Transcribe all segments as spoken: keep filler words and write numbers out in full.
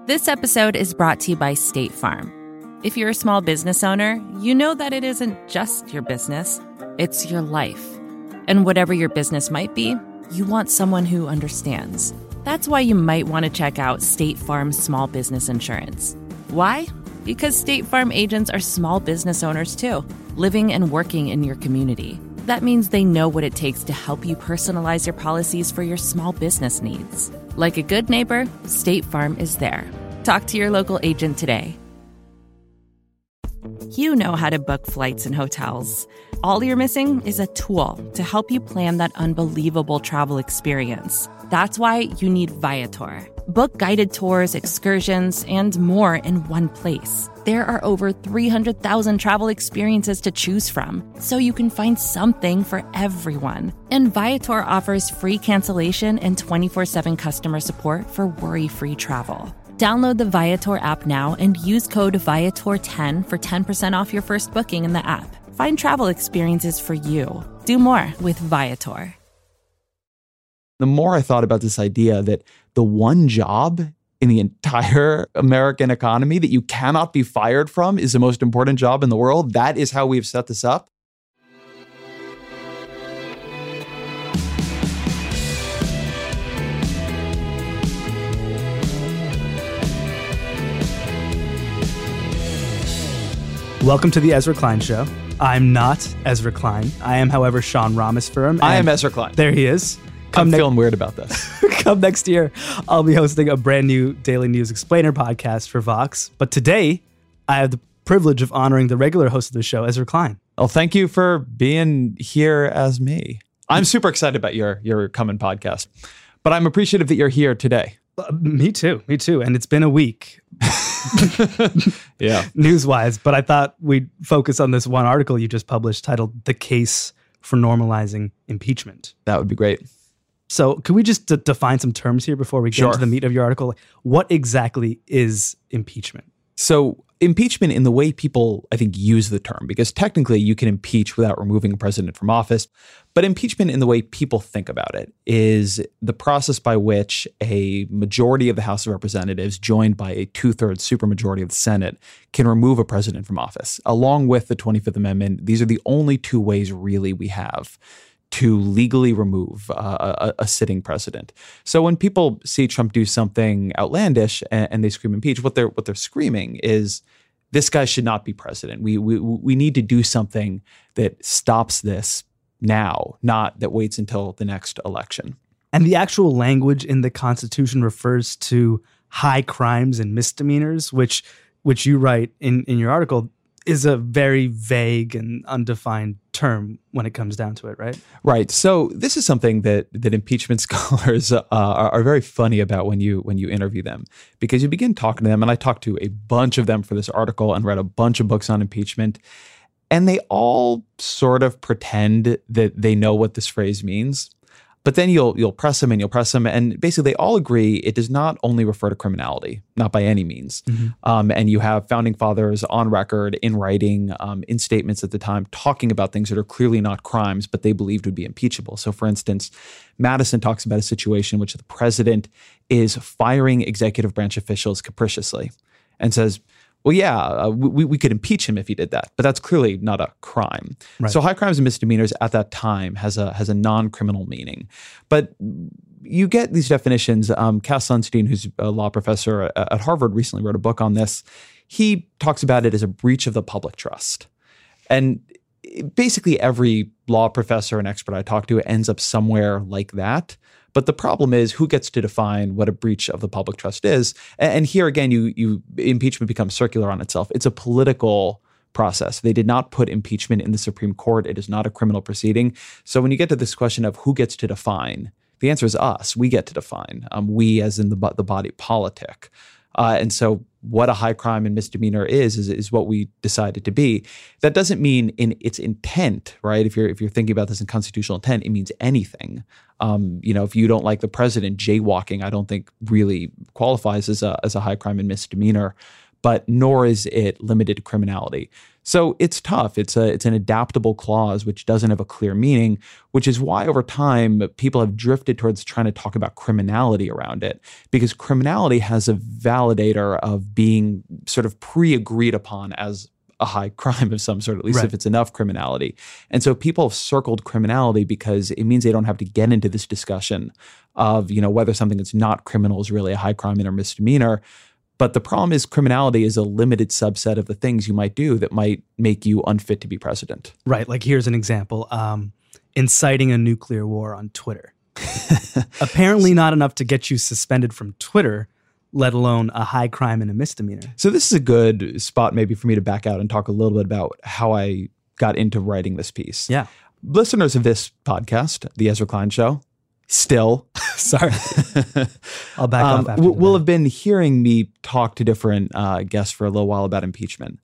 This episode is brought to you by State Farm. If you're a small business owner, you know that it isn't just your business, it's your life. And whatever your business might be, you want someone who understands. That's why you might want to check out State Farm Small Business Insurance. Why? Because State Farm agents are small business owners too, living and working in your community. That means they know what it takes to help you personalize your policies for your small business needs. Like a good neighbor, State Farm is there. Talk to your local agent today. You know how to book flights and hotels. All you're missing is a tool to help you plan that unbelievable travel experience. That's why you need Viator. Book guided tours, excursions, and more in one place. There are over three hundred thousand travel experiences to choose from, so you can find something for everyone. And Viator offers free cancellation and twenty-four seven customer support for worry-free travel. Download the Viator app now and use code Viator ten for ten percent off your first booking in the app. Find travel experiences for you. Do more with Viator. The more I thought about this idea that the one job in the entire American economy that you cannot be fired from is the most important job in the world, that is how we've set this up. Welcome to the Ezra Klein Show. I'm not Ezra Klein. I am, however, Sean Rameswaram. I am Ezra Klein. There he is. Come I'm ne- feeling weird about this. Come next year, I'll be hosting a brand new Daily News Explainer podcast for Vox. But today, I have the privilege of honoring the regular host of the show, Ezra Klein. Well, thank you for being here as me. I'm super excited about your, your coming podcast, but I'm appreciative that you're here today. Uh, me too. Me too. And it's been a week. Yeah. News-wise, but I thought we'd focus on this one article you just published titled "The Case for Normalizing Impeachment." That would be great. So could we just d- define some terms here before we get Sure. into the meat of your article? What exactly is impeachment? So impeachment in the way people, I think, use the term, because technically you can impeach without removing a president from office. But impeachment in the way people think about it is the process by which a majority of the House of Representatives, joined by a two-thirds supermajority of the Senate, can remove a president from office. Along with the twenty-fifth Amendment, these are the only two ways really we have to legally remove uh, a, a sitting president. So when people see Trump do something outlandish and, and they scream impeach, what they're what they're screaming is, this guy should not be president. We we we need to do something that stops this now, not that waits until the next election. And the actual language in the Constitution refers to high crimes and misdemeanors, which which you write in, in your article is a very vague and undefined term when it comes down to it, right? Right. So this is something that that impeachment scholars uh, are, are very funny about when you when you interview them, because you begin talking to them, and I talked to a bunch of them for this article and read a bunch of books on impeachment, and they all sort of pretend that they know what this phrase means. But then you'll you'll press them and you'll press them, and basically they all agree it does not only refer to criminality, not by any means. Mm-hmm. Um, and you have founding fathers on record, in writing, um, in statements at the time, talking about things that are clearly not crimes, but they believed would be impeachable. So, for instance, Madison talks about a situation in which the president is firing executive branch officials capriciously, and says, well, yeah, uh, we, we could impeach him if he did that, but that's clearly not a crime. Right. So high crimes and misdemeanors at that time has a has a non-criminal meaning. But you get these definitions. Um, Cass Sunstein, who's a law professor at, at Harvard, recently wrote a book on this. He talks about it as a breach of the public trust. And basically every law professor and expert I talk to ends up somewhere like that. But the problem is, who gets to define what a breach of the public trust is? And here again, you you impeachment becomes circular on itself. It's a political process. They did not put impeachment in the Supreme Court. It is not a criminal proceeding. So when you get to this question of who gets to define, the answer is us. We get to define. Um, we, as in the the body politic. Uh, and so what a high crime and misdemeanor is, is, is what we decided to be. That doesn't mean in its intent, right? If you're if you're thinking about this in constitutional intent, it means anything. Um, you know, if you don't like the president, jaywalking, I don't think really qualifies as a as a high crime and misdemeanor. but nor is it limited to criminality. So it's tough. It's a it's an adaptable clause which doesn't have a clear meaning, which is why over time people have drifted towards trying to talk about criminality around it, because criminality has a validator of being sort of pre-agreed upon as a high crime of some sort, at least Right. if it's enough criminality. And so people have circled criminality because it means they don't have to get into this discussion of, you know, whether something that's not criminal is really a high crime or misdemeanor. But the problem is criminality is a limited subset of the things you might do that might make you unfit to be president. Right. Like here's an example. Um, inciting a nuclear war on Twitter. Apparently not enough to get you suspended from Twitter, let alone a high crime and a misdemeanor. So this is a good spot maybe for me to back out and talk a little bit about how I got into writing this piece. Yeah. Listeners of this podcast, The Ezra Klein Show, still, Sorry. I'll back um, off after will, the will break. have been hearing me talk to different uh, guests for a little while about impeachment.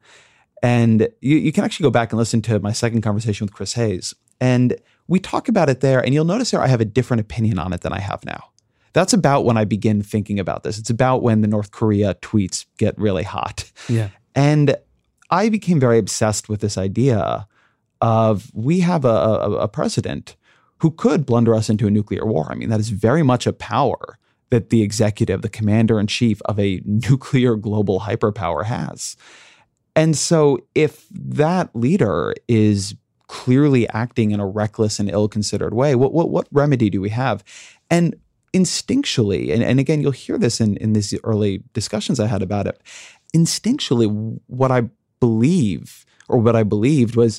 And you, you can actually go back and listen to my second conversation with Chris Hayes. And we talk about it there, and you'll notice there I have a different opinion on it than I have now. That's about when I begin thinking about this. It's about when the North Korea tweets get really hot. Yeah. And I became very obsessed with this idea of we have a, a, a president who could blunder us into a nuclear war. I mean, that is very much a power that the executive, the commander-in-chief of a nuclear global hyperpower has. And so if that leader is clearly acting in a reckless and ill-considered way, what, what, what remedy do we have? And instinctually, and, and again, you'll hear this in, in these early discussions I had about it, instinctually, what I believe or what I believed was,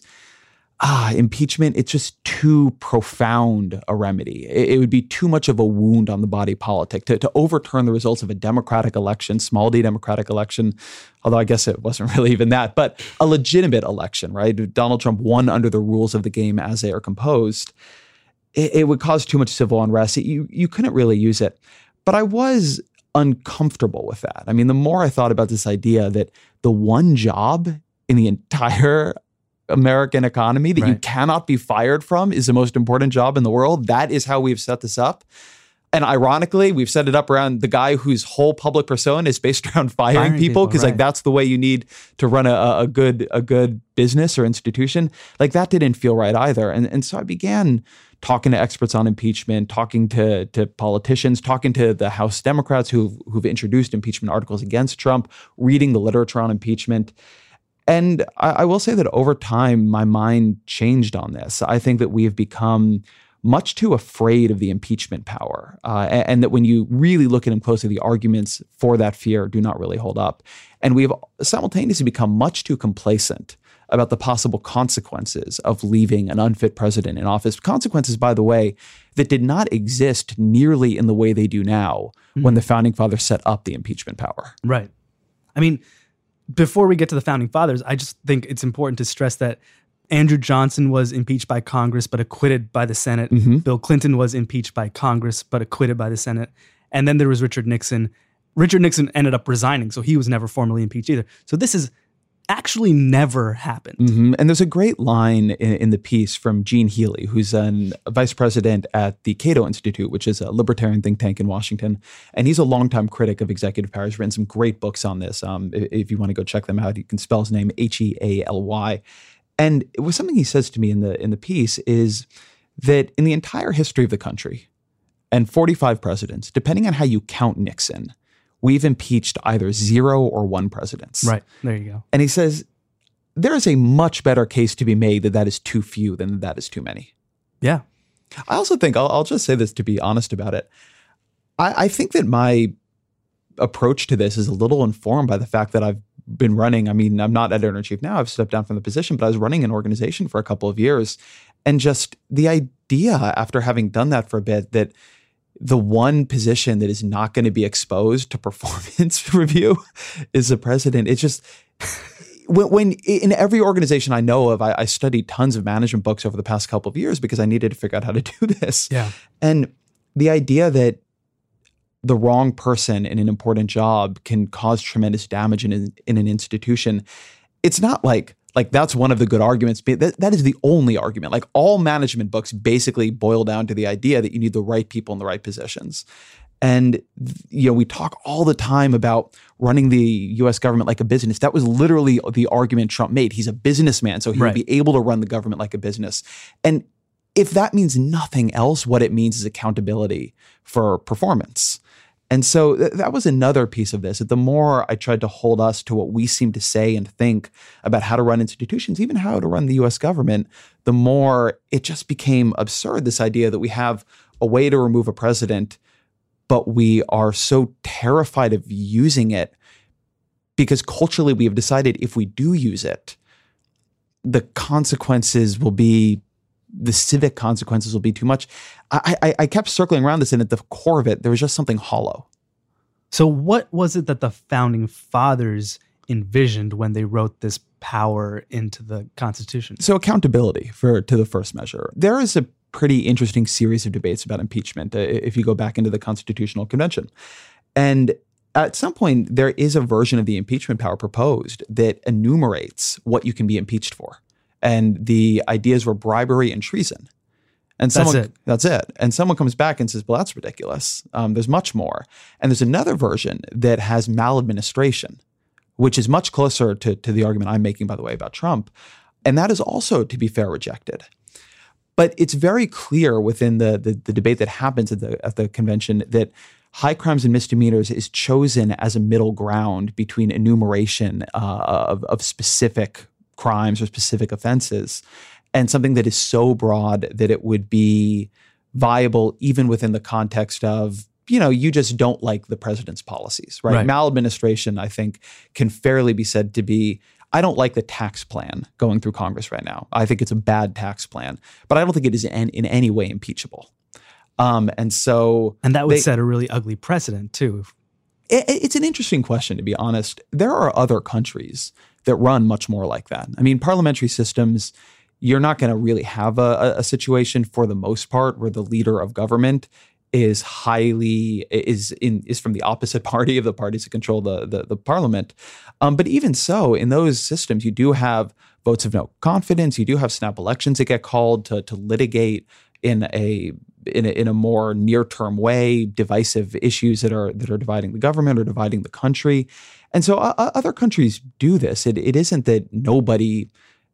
ah, impeachment, it's just too profound a remedy. It, it would be too much of a wound on the body politic to, to overturn the results of a democratic election, small d democratic election, although I guess it wasn't really even that, but a legitimate election, right? Donald Trump won under the rules of the game as they are composed. It, it would cause too much civil unrest. It, you, you couldn't really use it. But I was uncomfortable with that. I mean, the more I thought about this idea that the one job in the entire American economy that Right. you cannot be fired from is the most important job in the world. That is how we've set this up. And ironically, we've set it up around the guy whose whole public persona is based around firing, Firing people people, because right. like that's the way you need to run a, a good a good business or institution. Like that didn't feel right either. And and so I began talking to experts on impeachment, talking to to politicians, talking to the House Democrats who've who've introduced impeachment articles against Trump, reading the literature on impeachment. And I, I will say that over time, my mind changed on this. I think that we have become much too afraid of the impeachment power, uh, and, and that when you really look at them closely, the arguments for that fear do not really hold up. And we have simultaneously become much too complacent about the possible consequences of leaving an unfit president in office. Consequences, by the way, that did not exist nearly in the way they do now mm-hmm. when the founding fathers set up the impeachment power. Right. I mean, before we get to the founding fathers, I just think it's important to stress that Andrew Johnson was impeached by Congress but acquitted by the Senate. Mm-hmm. Bill Clinton was impeached by Congress but acquitted by the Senate. And then there was Richard Nixon. Richard Nixon ended up resigning, so he was never formally impeached either. So this is actually never happened. Mm-hmm. And there's a great line in, in the piece from Gene Healy, who's an, a vice president at the Cato Institute, which is a libertarian think tank in Washington. And he's a longtime critic of executive power. He's written some great books on this. Um, if, if you want to go check them out, you can spell his name H E A L Y. And it was something he says to me in the in the piece is that in the entire history of the country and forty-five presidents, depending on how you count Nixon, we've impeached either zero or one presidents. Right. There you go. And he says, there is a much better case to be made that that is too few than that is too many. Yeah. I also think, I'll, I'll just say this to be honest about it. I, I think that my approach to this is a little informed by the fact that I've been running. I mean, I'm not editor-in-chief now. I've stepped down from the position, but I was running an organization for a couple of years. And just the idea after having done that for a bit that the one position that is not going to be exposed to performance review is the president. It's just when, when in every organization I know of, I, I studied tons of management books over the past couple of years because I needed to figure out how to do this. Yeah. And the idea that the wrong person in an important job can cause tremendous damage in, in, in an institution, it's not like, Like that's one of the good arguments. That, that is the only argument. Like all management books basically boil down to the idea that you need the right people in the right positions. And, you know, we talk all the time about running the U S government like a business. That was literally the argument Trump made. He's a businessman, so he Right. would be able to run the government like a business. And if that means nothing else, what it means is accountability for performance. And so th- that was another piece of this. The more I tried to hold us to what we seem to say and think about how to run institutions, even how to run the U S government, the more it just became absurd, this idea that we have a way to remove a president, but we are so terrified of using it because culturally we have decided if we do use it, the consequences will be, the civic consequences will be too much. I, I, I kept circling around this, and at the core of it, there was just something hollow. So what was it that the founding fathers envisioned when they wrote this power into the Constitution? So accountability for to the first measure. There is a pretty interesting series of debates about impeachment uh, if you go back into the Constitutional Convention. And at some point, there is a version of the impeachment power proposed that enumerates what you can be impeached for. And the ideas were bribery and treason. And someone, That's it. That's it. And someone comes back and says, well, that's ridiculous. Um, there's much more. And there's another version that has maladministration, which is much closer to, to the argument I'm making, by the way, about Trump. And that is also, to be fair, rejected. But it's very clear within the, the, the debate that happens at the, at the convention that high crimes and misdemeanors is chosen as a middle ground between enumeration uh, of, of specific crimes or specific offenses, and something that is so broad that it would be viable even within the context of, you know, you just don't like the president's policies, right? Right. Maladministration, I think, can fairly be said to be, I don't like the tax plan going through Congress right now. I think it's a bad tax plan, but I don't think it is in, in any way impeachable. Um, and so, And that would they, set a really ugly precedent too. It, it's an interesting question, to be honest. There are other countries that run much more like that. I mean, parliamentary systems, you're not going to really have a, a situation for the most part where the leader of government is highly is in is from the opposite party of the parties that control the the, the parliament. Um, but even so, in those systems, you do have votes of no confidence. You do have snap elections that get called to to litigate in a in a, in a more near-term way divisive issues that are that are dividing the government or dividing the country. And so uh, other countries do this. It it isn't that nobody.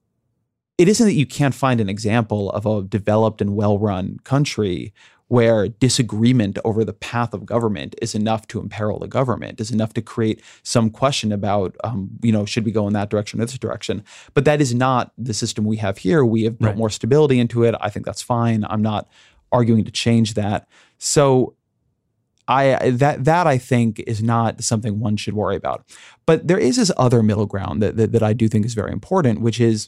It isn't that you can't find an example of a developed and well-run country where disagreement over the path of government is enough to imperil the government, is enough to create some question about, um, you know, should we go in that direction or this direction? But that is not the system we have here. We have built Right. more stability into it. I think that's fine. I'm not arguing to change that. So I that that I think is not something one should worry about. But there is this other middle ground that that, that I do think is very important, which is,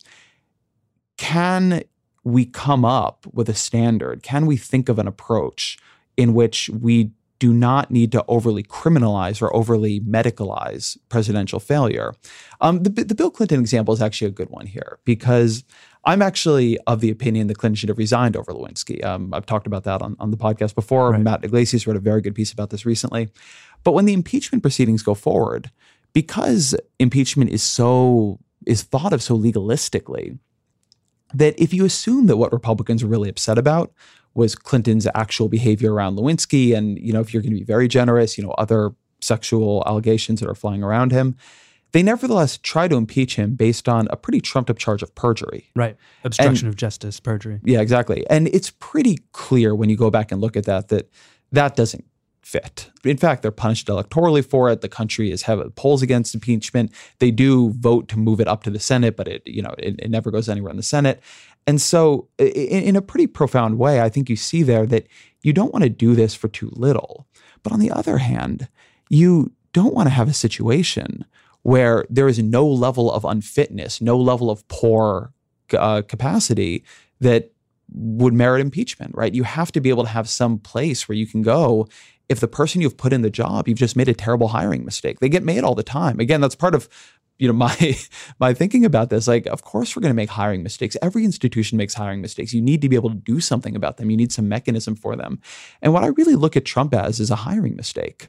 can we come up with a standard? Can we think of an approach in which we do not need to overly criminalize or overly medicalize presidential failure? Um, the, the Bill Clinton example is actually a good one here, because I'm actually of the opinion that Clinton should have resigned over Lewinsky. Um, I've talked about that on, on the podcast before. Right. Matt Iglesias wrote a very good piece about this recently. But when the impeachment proceedings go forward, because impeachment is so is thought of so legalistically, that if you assume that what Republicans are really upset about was Clinton's actual behavior around Lewinsky, and, you know, if you're going to be very generous, you know, other sexual allegations that are flying around him, they nevertheless try to impeach him based on a pretty trumped up charge of perjury. Right. Obstruction And- of justice, perjury. Yeah, exactly. And it's pretty clear when you go back and look at that, that that doesn't fit. In fact, they're punished electorally for it. The country is having polls against impeachment. They do vote to move it up to the Senate, but it, you know, it, it never goes anywhere in the Senate. And so in, in a pretty profound way, I think you see there that you don't want to do this for too little. But on the other hand, you don't want to have a situation where there is no level of unfitness, no level of poor uh, capacity that would merit impeachment, right? You have to be able to have some place where you can go if the person you've put in the job, you've just made a terrible hiring mistake. They get made all the time. Again, that's part of, you know, my my thinking about this. Like, of course we're going to make hiring mistakes. Every institution makes hiring mistakes. You need to be able to do something about them. You need some mechanism for them. And what I really look at Trump as is a hiring mistake.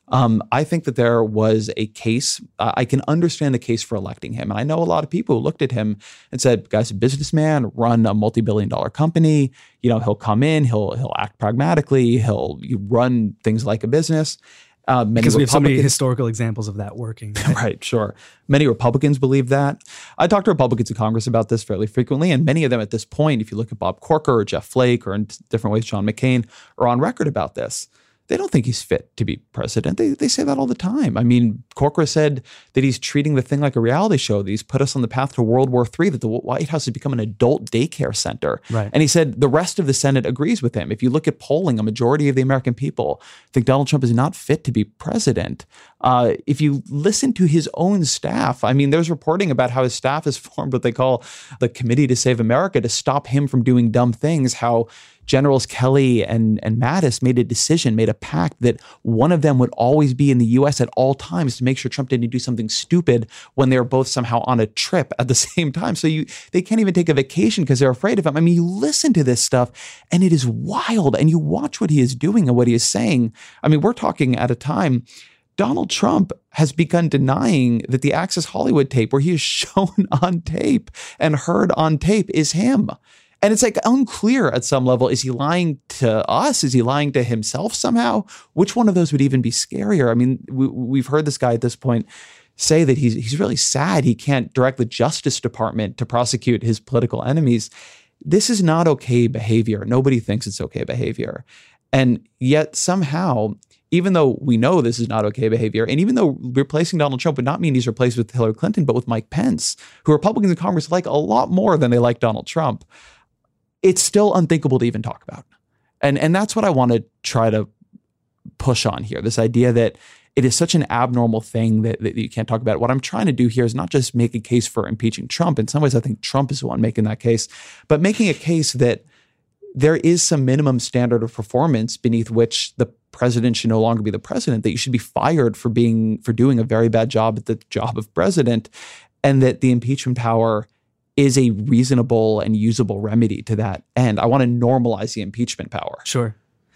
Um, I think that there was a case. Uh, I can understand the case for electing him. And I know a lot of people who looked at him and said, guy's a businessman, run a multi-billion dollar company. You know, he'll come in, he'll he'll act pragmatically, he'll run things like a business. Uh, many because we have so many Republicans- historical examples of that working. Right? Right, sure. Many Republicans believe that. I talk to Republicans in Congress about this fairly frequently, and many of them at this point, if you look at Bob Corker or Jeff Flake or in different ways John McCain, are on record about this. They don't think he's fit to be president. They they say that all the time. I mean, Corker said that he's treating the thing like a reality show, that he's put us on the path to World War Three, that the White House has become an adult daycare center. Right. And he said the rest of the Senate agrees with him. If you look at polling, a majority of the American people think Donald Trump is not fit to be president. Uh, if you listen to his own staff, I mean, there's reporting about how his staff has formed what they call the Committee to Save America to stop him from doing dumb things, how Generals Kelly and, and Mattis made a decision, made a pact that one of them would always be in the U S at all times to make sure Trump didn't do something stupid when they were both somehow on a trip at the same time. So you they can't even take a vacation because they're afraid of him. I mean, you listen to this stuff and it is wild, and you watch what he is doing and what he is saying. I mean, we're talking at a time Donald Trump has begun denying that the Access Hollywood tape, where he is shown on tape and heard on tape, is him. And it's like unclear at some level. Is he lying to us? Is he lying to himself somehow? Which one of those would even be scarier? I mean, we, we've heard this guy at this point say that he's he's really sad he can't direct the Justice Department to prosecute his political enemies. This is not okay behavior. Nobody thinks it's okay behavior. And yet somehow, even though we know this is not okay behavior, and even though replacing Donald Trump would not mean he's replaced with Hillary Clinton, but with Mike Pence, who Republicans in Congress like a lot more than they like Donald Trump, it's still unthinkable to even talk about. And, and that's what I want to try to push on here, this idea that it is such an abnormal thing that, that you can't talk about it. What I'm trying to do here is not just make a case for impeaching Trump. In some ways, I think Trump is the one making that case, but making a case that there is some minimum standard of performance beneath which the president should no longer be the president, that you should be fired for being for doing a very bad job at the job of president, and that the impeachment power is a reasonable and usable remedy to that end. I want to normalize the impeachment power. Sure.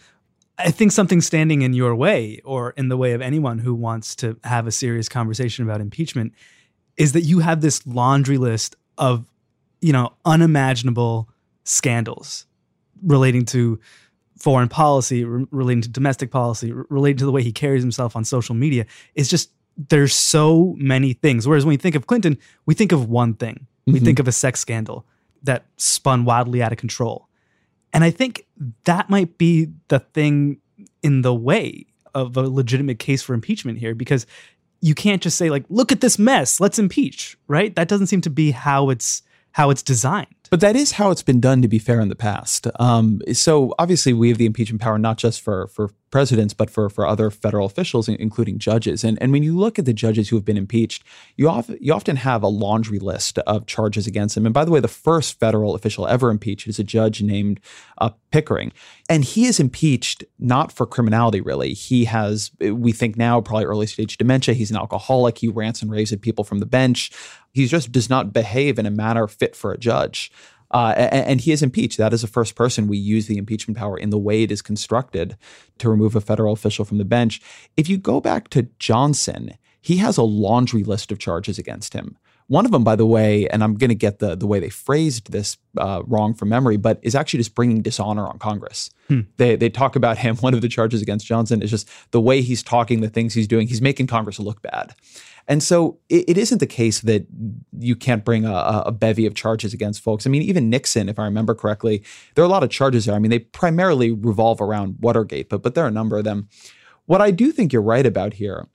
I think something standing in your way, or in the way of anyone who wants to have a serious conversation about impeachment, is that you have this laundry list of, you know, unimaginable scandals relating to foreign policy, re- relating to domestic policy, re- relating to the way he carries himself on social media. It's just, there's so many things. Whereas when we think of Clinton, we think of one thing. We mm-hmm. think of a sex scandal that spun wildly out of control. And I think that might be the thing in the way of a legitimate case for impeachment here, because you can't just say, like, look at this mess, let's impeach, right? That doesn't seem to be how it's how it's designed. But that is how it's been done, to be fair, in the past. Um, so obviously we have the impeachment power not just for for presidents, but for for other federal officials, including judges. And and when you look at the judges who have been impeached, you often you often have a laundry list of charges against them. And by the way, the first federal official ever impeached is a judge named uh, Pickering, and he is impeached not for criminality. Really, he has, we think now, probably early stage dementia. He's an alcoholic. He rants and raves at people from the bench. He just does not behave in a manner fit for a judge. Uh, and, and he is impeached. That is the first person we use the impeachment power in the way it is constructed to remove a federal official from the bench. If you go back to Johnson, he has a laundry list of charges against him. One of them, by the way, and I'm going to get the, the way they phrased this uh, wrong from memory, but is actually just bringing dishonor on Congress. Hmm. They they talk about him. One of the charges against Johnson is just the way he's talking, the things he's doing. He's making Congress look bad. And so it, it isn't the case that you can't bring a, a bevy of charges against folks. I mean, even Nixon, if I remember correctly, there are a lot of charges there. I mean, they primarily revolve around Watergate, but but there are a number of them. What I do think you're right about here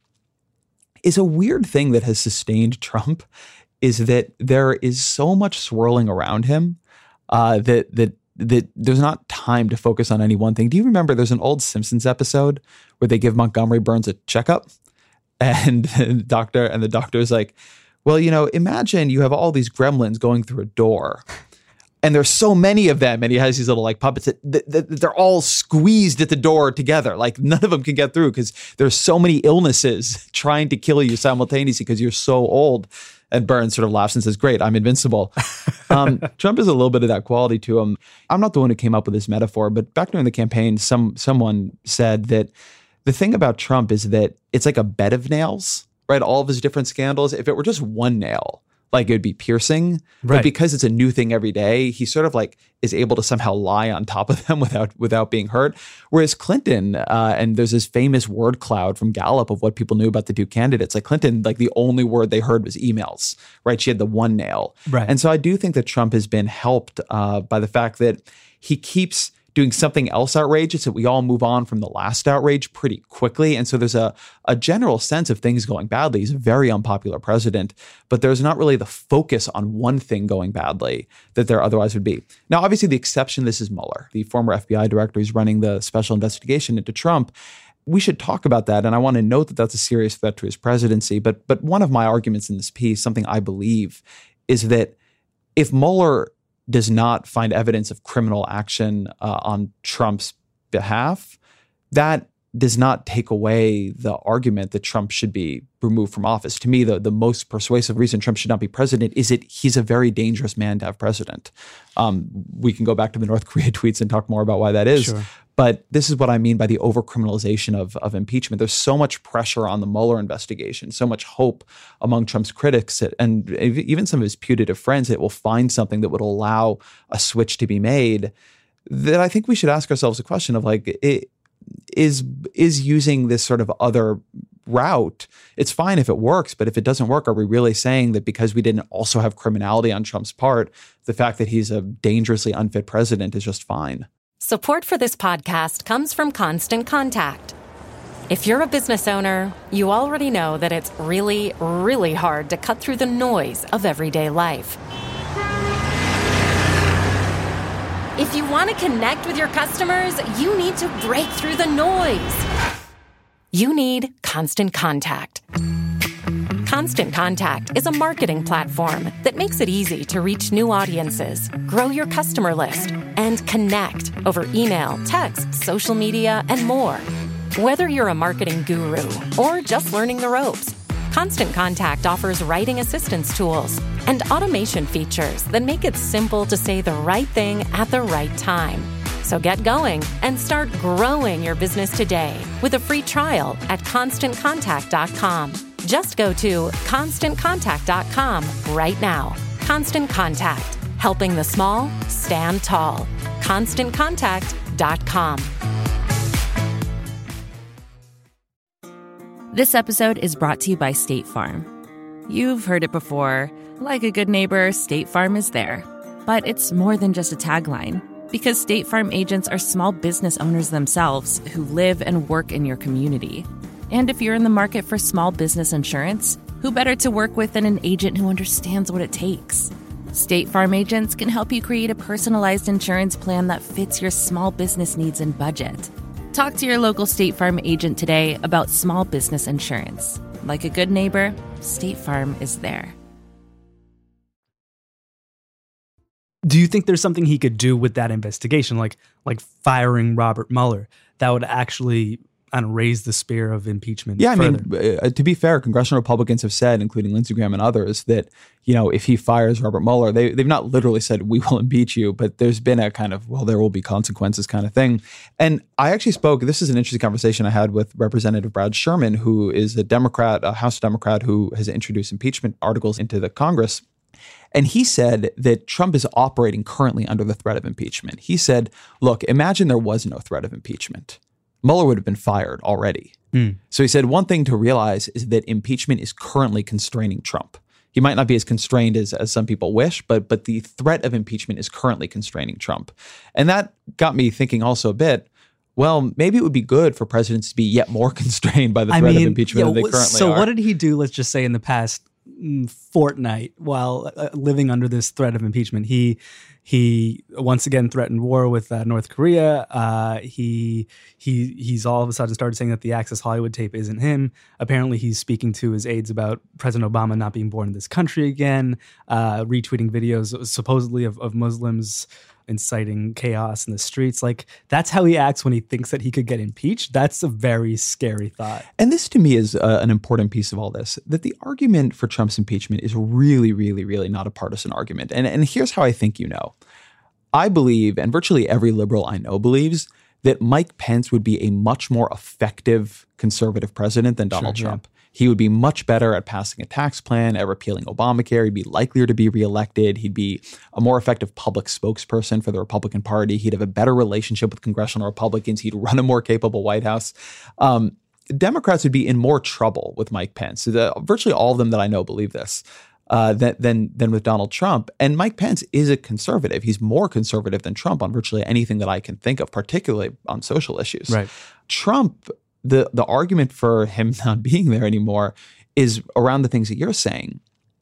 is a weird thing that has sustained Trump is that there is so much swirling around him uh, that that that there's not time to focus on any one thing. Do you remember there's an old Simpsons episode where they give Montgomery Burns a checkup? And the doctor and the doctor is like, well, you know, imagine you have all these gremlins going through a door and there's so many of them. And he has these little like puppets that, that, that they're all squeezed at the door together. Like none of them can get through because there's so many illnesses trying to kill you simultaneously because you're so old. And Burns sort of laughs and says, great, I'm invincible. Um, Trump has a little bit of that quality to him. I'm not the one who came up with this metaphor, but back during the campaign, some someone said that the thing about Trump is that it's like a bed of nails, right? All of his different scandals. If it were just one nail, like it would be piercing. Right. But because it's a new thing every day, he sort of like is able to somehow lie on top of them without without being hurt. Whereas Clinton, uh, and there's this famous word cloud from Gallup of what people knew about the two candidates. Like Clinton, like the only word they heard was emails, right? She had the one nail. Right. And so I do think that Trump has been helped uh, by the fact that he keeps doing something else outrageous, that we all move on from the last outrage pretty quickly. And so there's a, a general sense of things going badly. He's a very unpopular president, but there's not really the focus on one thing going badly that there otherwise would be. Now, obviously, the exception to this is Mueller, the former F B I director who's running the special investigation into Trump. We should talk about that. And I want to note that that's a serious threat to his presidency. But, but one of my arguments in this piece, something I believe, is that if Mueller does not find evidence of criminal action uh, on Trump's behalf, that does not take away the argument that Trump should be removed from office. To me, the, the most persuasive reason Trump should not be president is that he's a very dangerous man to have president. Um, we can go back to the North Korea tweets and talk more about why that is. Sure. But this is what I mean by the over-criminalization of, of impeachment. There's so much pressure on the Mueller investigation, so much hope among Trump's critics that, and even some of his putative friends that will find something that would allow a switch to be made, that I think we should ask ourselves a question of like, it, is, is using this sort of other route, it's fine if it works, but if it doesn't work, are we really saying that because we didn't also have criminality on Trump's part, the fact that he's a dangerously unfit president is just fine? Support for this podcast comes from Constant Contact. If you're a business owner, you already know that it's really, really hard to cut through the noise of everyday life. If you want to connect with your customers, you need to break through the noise. You need Constant Contact. Constant Contact is a marketing platform that makes it easy to reach new audiences, grow your customer list, and connect over email, text, social media, and more. Whether you're a marketing guru or just learning the ropes, Constant Contact offers writing assistance tools and automation features that make it simple to say the right thing at the right time. So get going and start growing your business today with a free trial at constant contact dot com. Just go to constant contact dot com right now. Constant Contact, helping the small stand tall. constant contact dot com. This episode is brought to you by State Farm. You've heard it before. Like a good neighbor, State Farm is there. But it's more than just a tagline, because State Farm agents are small business owners themselves who live and work in your community. And if you're in the market for small business insurance, who better to work with than an agent who understands what it takes? State Farm agents can help you create a personalized insurance plan that fits your small business needs and budget. Talk to your local State Farm agent today about small business insurance. Like a good neighbor, State Farm is there. Do you think there's something he could do with that investigation, like like firing Robert Mueller, that would actually and raise the spear of impeachment? Yeah, I further? mean, uh, to be fair, congressional Republicans have said, including Lindsey Graham and others, that, you know, if he fires Robert Mueller, they, they've not literally said, we will impeach you, but there's been a kind of, well, there will be consequences kind of thing. And I actually spoke, this is an interesting conversation I had with Representative Brad Sherman, who is a Democrat, a House Democrat who has introduced impeachment articles into the Congress. And he said that Trump is operating currently under the threat of impeachment. He said, look, imagine there was no threat of impeachment. Mueller would have been fired already. Mm. So he said one thing to realize is that impeachment is currently constraining Trump. He might not be as constrained as, as some people wish, but but the threat of impeachment is currently constraining Trump. And that got me thinking also a bit, well, maybe it would be good for presidents to be yet more constrained by the threat I mean, of impeachment yeah, than they currently so are. So what did he do, let's just say, in the past fortnight while uh, living under this threat of impeachment? He he once again threatened war with uh, North Korea. Uh, he he he's all of a sudden started saying that the Access Hollywood tape isn't him. Apparently, he's speaking to his aides about President Obama not being born in this country again. Uh, retweeting videos supposedly of, of Muslims inciting chaos in the streets. Like, that's how he acts when he thinks that he could get impeached. That's a very scary thought. And this to me is uh, an important piece of all this, that the argument for Trump's impeachment is really, really, really not a partisan argument. And, and here's how I think you know. I believe, and virtually every liberal I know believes, that Mike Pence would be a much more effective conservative president than Donald Sure, Trump. Yeah. He would be much better at passing a tax plan, at repealing Obamacare. He'd be likelier to be reelected. He'd be a more effective public spokesperson for the Republican Party. He'd have a better relationship with congressional Republicans. He'd run a more capable White House. Um, Democrats would be in more trouble with Mike Pence. The, virtually all of them that I know believe this. Uh, than, than than with Donald Trump. And Mike Pence is a conservative. He's more conservative than Trump on virtually anything that I can think of, particularly on social issues. Right. Trump, the the argument for him not being there anymore is around the things that you're saying.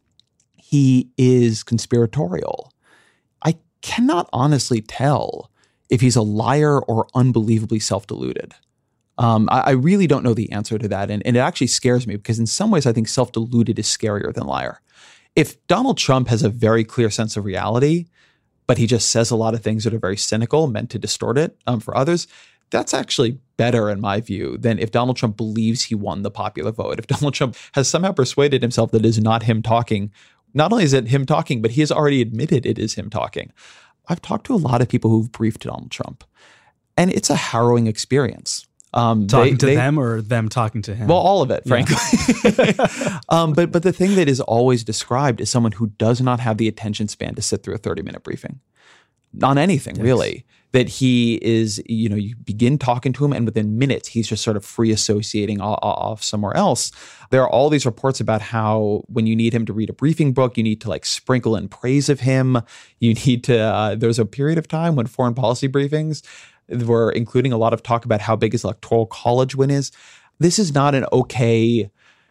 He is conspiratorial. I cannot honestly tell if he's a liar or unbelievably self-deluded. Um, I, I really don't know the answer to that. And, and it actually scares me because in some ways I think self-deluded is scarier than liar. If Donald Trump has a very clear sense of reality, but he just says a lot of things that are very cynical, meant to distort it um, for others, that's actually better in my view than if Donald Trump believes he won the popular vote. If Donald Trump has somehow persuaded himself that it is not him talking, not only is it him talking, but he has already admitted it is him talking. I've talked to a lot of people who've briefed Donald Trump, and it's a harrowing experience. Um, talking they, to they, them or them talking to him? Well, all of it, frankly. Yeah. um, but but the thing that is always described is someone who does not have the attention span to sit through a thirty-minute briefing on anything, yes. really. That he is, you know, you begin talking to him and within minutes, he's just sort of free associating off, off somewhere else. There are all these reports about how when you need him to read a briefing book, you need to like sprinkle in praise of him. You need to, uh, there's a period of time when foreign policy briefings were including a lot of talk about how big his electoral college win is. This is not an okay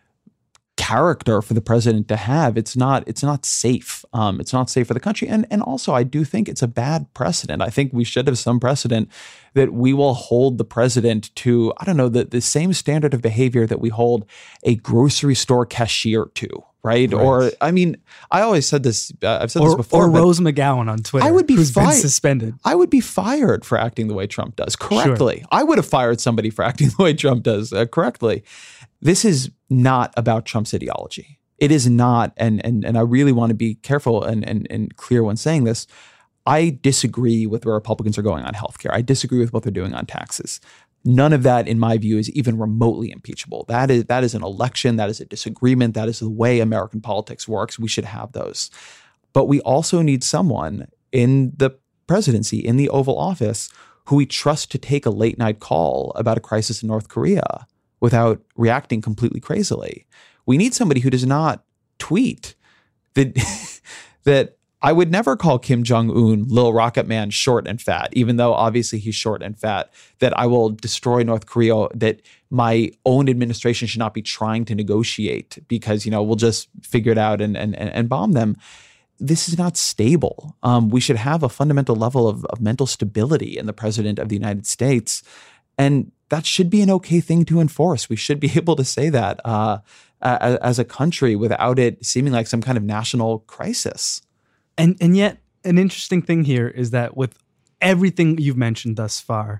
character for the president to have. It's not. It's not safe. Um, it's not safe for the country. And and also, I do think it's a bad precedent. I think we should have some precedent that we will hold the president to, I don't know, the, the same standard of behavior that we hold a grocery store cashier to. Right? right. Or, I mean, I always said this, uh, I've said or, this before. Or Rose McGowan on Twitter, I would be who's fi- been suspended. I would be fired for acting the way Trump does correctly. Sure. I would have fired somebody for acting the way Trump does uh, correctly. This is not about Trump's ideology. It is not, and and and I really want to be careful and, and, and clear when saying this. I disagree with where Republicans are going on healthcare. I disagree with what they're doing on taxes. None of that, in my view, is even remotely impeachable. That is that is an election. That is a disagreement. That is the way American politics works. We should have those. But we also need someone in the presidency, in the Oval Office, who we trust to take a late night call about a crisis in North Korea without reacting completely crazily. We need somebody who does not tweet that that I would never call Kim Jong-un, Lil Rocket Man, short and fat, even though obviously he's short and fat, that I will destroy North Korea, that my own administration should not be trying to negotiate because, you know, we'll just figure it out and and, and bomb them. This is not stable. Um, we should have a fundamental level of, of mental stability in the president of the United States. And that should be an okay thing to enforce. We should be able to say that uh, as a country without it seeming like some kind of national crisis. And and yet, an interesting thing here is that with everything you've mentioned thus far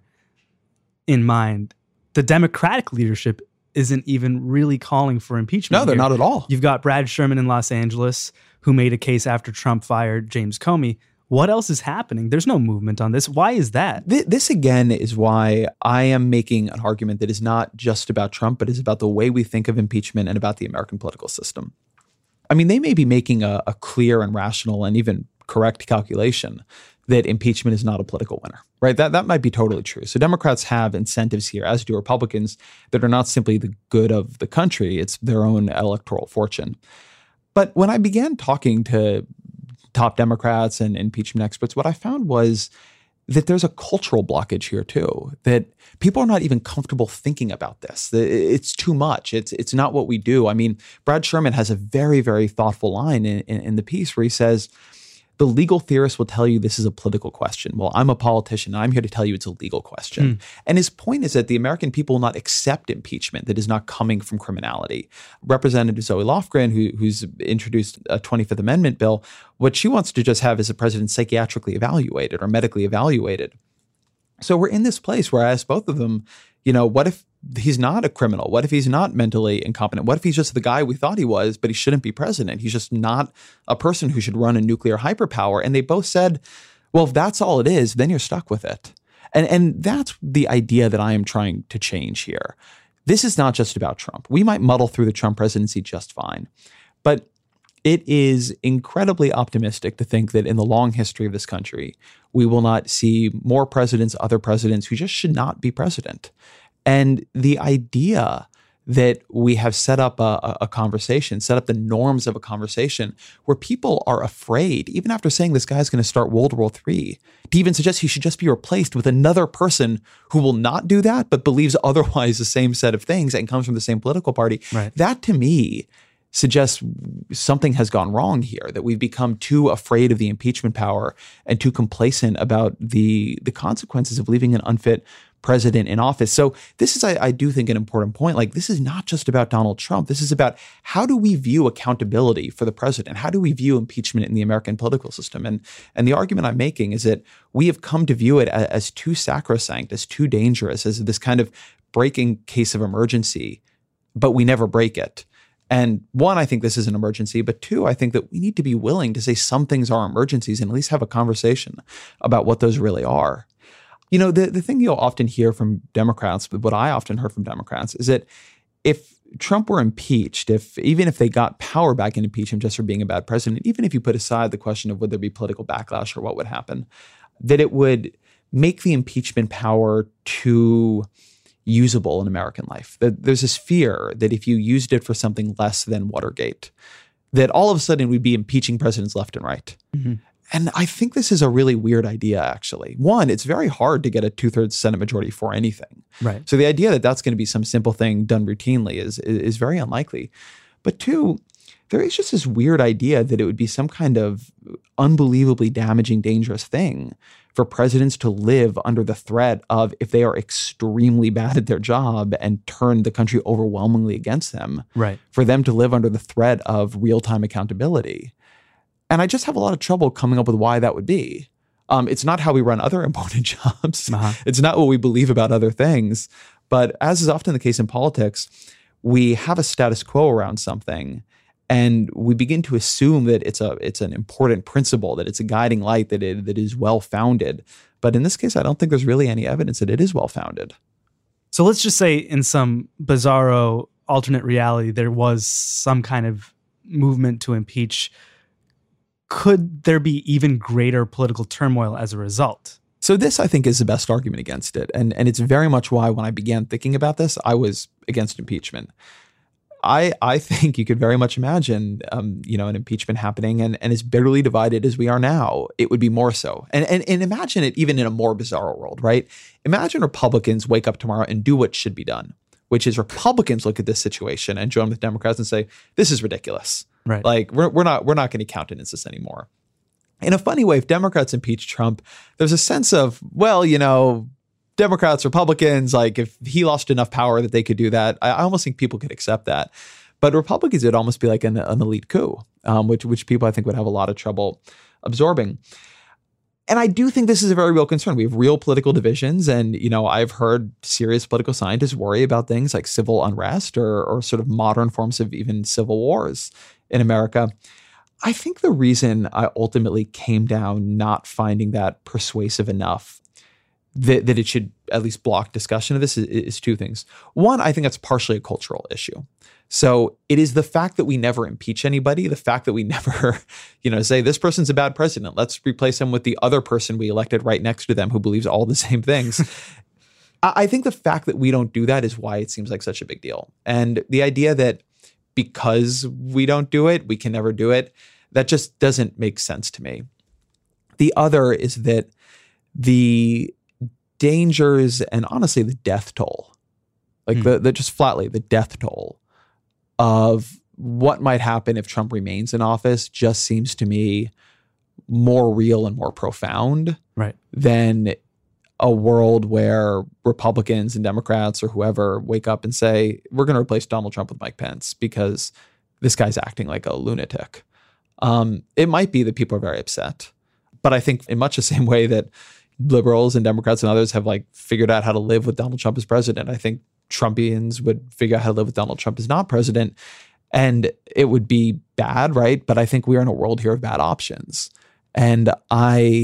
in mind, the Democratic leadership isn't even really calling for impeachment. No, they're here. not at all. You've got Brad Sherman in Los Angeles, who made a case after Trump fired James Comey. What else is happening? There's no movement on this. Why is that? This, again, is why I am making an argument that is not just about Trump, but is about the way we think of impeachment and about the American political system. I mean, they may be making a, a clear and rational and even correct calculation that impeachment is not a political winner, right? That that might be totally true. So Democrats have incentives here, as do Republicans, that are not simply the good of the country. It's their own electoral fortune. But when I began talking to top Democrats and impeachment experts, what I found was that there's a cultural blockage here too, that people are not even comfortable thinking about this. It's too much. It's it's not what we do. I mean, Brad Sherman has a very, very thoughtful line in, in, in the piece where he says, the legal theorists will tell you this is a political question. Well, I'm a politician, and I'm here to tell you it's a legal question. Mm. And his point is that the American people will not accept impeachment that is not coming from criminality. Representative Zoe Lofgren, who, who's introduced a twenty-fifth Amendment bill, what she wants to just have is a president psychiatrically evaluated or medically evaluated. So we're in this place where I asked both of them, you know, what if he's not a criminal? What if he's not mentally incompetent? What if he's just the guy we thought he was, but he shouldn't be president? He's just not a person who should run a nuclear hyperpower. And they both said, well, if that's all it is, then you're stuck with it. And, and that's the idea that I am trying to change here. This is not just about Trump. We might muddle through the Trump presidency just fine, but it is incredibly optimistic to think that in the long history of this country, we will not see more presidents, other presidents who just should not be president. And the idea that we have set up a, a conversation, set up the norms of a conversation where people are afraid, even after saying this guy's going to start World War Three, to even suggest he should just be replaced with another person who will not do that, but believes otherwise the same set of things and comes from the same political party. Right. That to me suggests something has gone wrong here, that we've become too afraid of the impeachment power and too complacent about the, the consequences of leaving an unfit president in office. So this is, I, I do think, an important point. Like, this is not just about Donald Trump. This is about how do we view accountability for the president? How do we view impeachment in the American political system? And, and the argument I'm making is that we have come to view it as, as too sacrosanct, as too dangerous, as this kind of breaking case of emergency, but we never break it. And one, I think this is an emergency, but two, I think that we need to be willing to say some things are emergencies and at least have a conversation about what those really are. You know, the, the thing you'll often hear from Democrats, what I often heard from Democrats, is that if Trump were impeached, if even if they got power back and impeached him just for being a bad president, even if you put aside the question of would there be political backlash or what would happen, that it would make the impeachment power too usable in American life. That there's this fear that if you used it for something less than Watergate, that all of a sudden we'd be impeaching presidents left and right. Mm-hmm. And I think this is a really weird idea, actually. One, it's very hard to get a two-thirds Senate majority for anything. Right. So the idea that that's going to be some simple thing done routinely is, is, is very unlikely. But two, there is just this weird idea that it would be some kind of unbelievably damaging, dangerous thing for presidents to live under the threat of, if they are extremely bad at their job and turn the country overwhelmingly against them, right, for them to live under the threat of real-time accountability. And I just have a lot of trouble coming up with why that would be. Um, it's not how we run other important jobs. Uh-huh. It's not what we believe about other things. But as is often the case in politics, we have a status quo around something, and we begin to assume that it's a it's an important principle, that it's a guiding light, that it that is well-founded. But in this case, I don't think there's really any evidence that it is well-founded. So let's just say in some bizarro alternate reality, there was some kind of movement to impeach. Could there be even greater political turmoil as a result? So this, I think, is the best argument against it. And, and it's very much why when I began thinking about this, I was against impeachment. I I think you could very much imagine, um, you know, an impeachment happening, and, and as bitterly divided as we are now, it would be more so. And, and, and imagine it even in a more bizarre world, right? Imagine Republicans wake up tomorrow and do what should be done, which is Republicans look at this situation and join with Democrats and say, this is ridiculous. Right. Like we're we're not we're not going to countenance this anymore. In a funny way, if Democrats impeach Trump, there's a sense of, well, you know, Democrats, Republicans, like if he lost enough power that they could do that, I, I almost think people could accept that. But Republicans, it'd almost be like an, an elite coup, um, which which people I think would have a lot of trouble absorbing. And I do think this is a very real concern. We have real political divisions. And, you know, I've heard serious political scientists worry about things like civil unrest or, or sort of modern forms of even civil wars in America. I think the reason I ultimately came down not finding that persuasive enough that, that it should at least block discussion of this is, is two things. One, I think that's partially a cultural issue. So it is the fact that we never impeach anybody, the fact that we never, you know, say this person's a bad president, let's replace him with the other person we elected right next to them who believes all the same things. I think the fact that we don't do that is why it seems like such a big deal. And the idea that because we don't do it, we can never do it, that just doesn't make sense to me. The other is that the dangers and honestly the death toll, like mm. the, the just flatly the death toll of what might happen if Trump remains in office just seems to me more real and more profound right. than a world where Republicans and Democrats or whoever wake up and say, we're going to replace Donald Trump with Mike Pence because this guy's acting like a lunatic. Um, it might be that people are very upset, but I think in much the same way that liberals and Democrats and others have like figured out how to live with Donald Trump as president, I think Trumpians would figure out how to live with Donald Trump as not president. And it would be bad, right? But I think we are in a world here of bad options. And I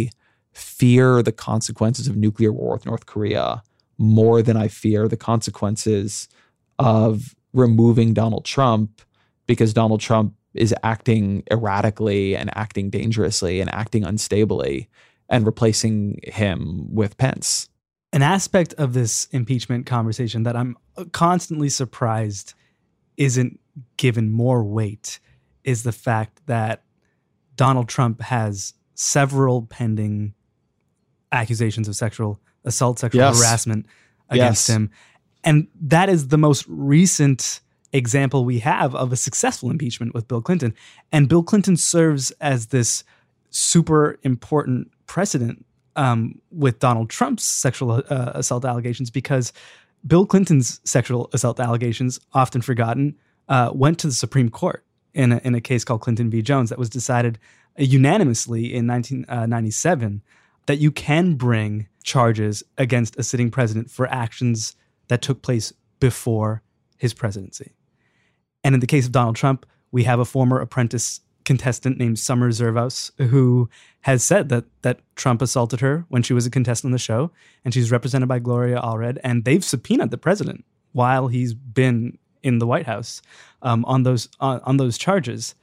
fear the consequences of nuclear war with North Korea more than I fear the consequences of removing Donald Trump because Donald Trump is acting erratically and acting dangerously and acting unstably, and replacing him with Pence. An aspect of this impeachment conversation that I'm constantly surprised isn't given more weight is the fact that Donald Trump has several pending accusations of sexual assault, sexual yes. harassment against yes. him. And that is the most recent example we have of a successful impeachment with Bill Clinton. And Bill Clinton serves as this super important precedent um, with Donald Trump's sexual uh, assault allegations, because Bill Clinton's sexual assault allegations, often forgotten, uh, went to the Supreme Court in a, in a case called Clinton v. Jones that was decided unanimously in nineteen ninety-seven that you can bring charges against a sitting president for actions that took place before his presidency. And in the case of Donald Trump, we have a former Apprentice contestant named Summer Zervos who has said that that Trump assaulted her when she was a contestant on the show, and she's represented by Gloria Allred, and they've subpoenaed the president while he's been in the White House um, on those on, on those charges.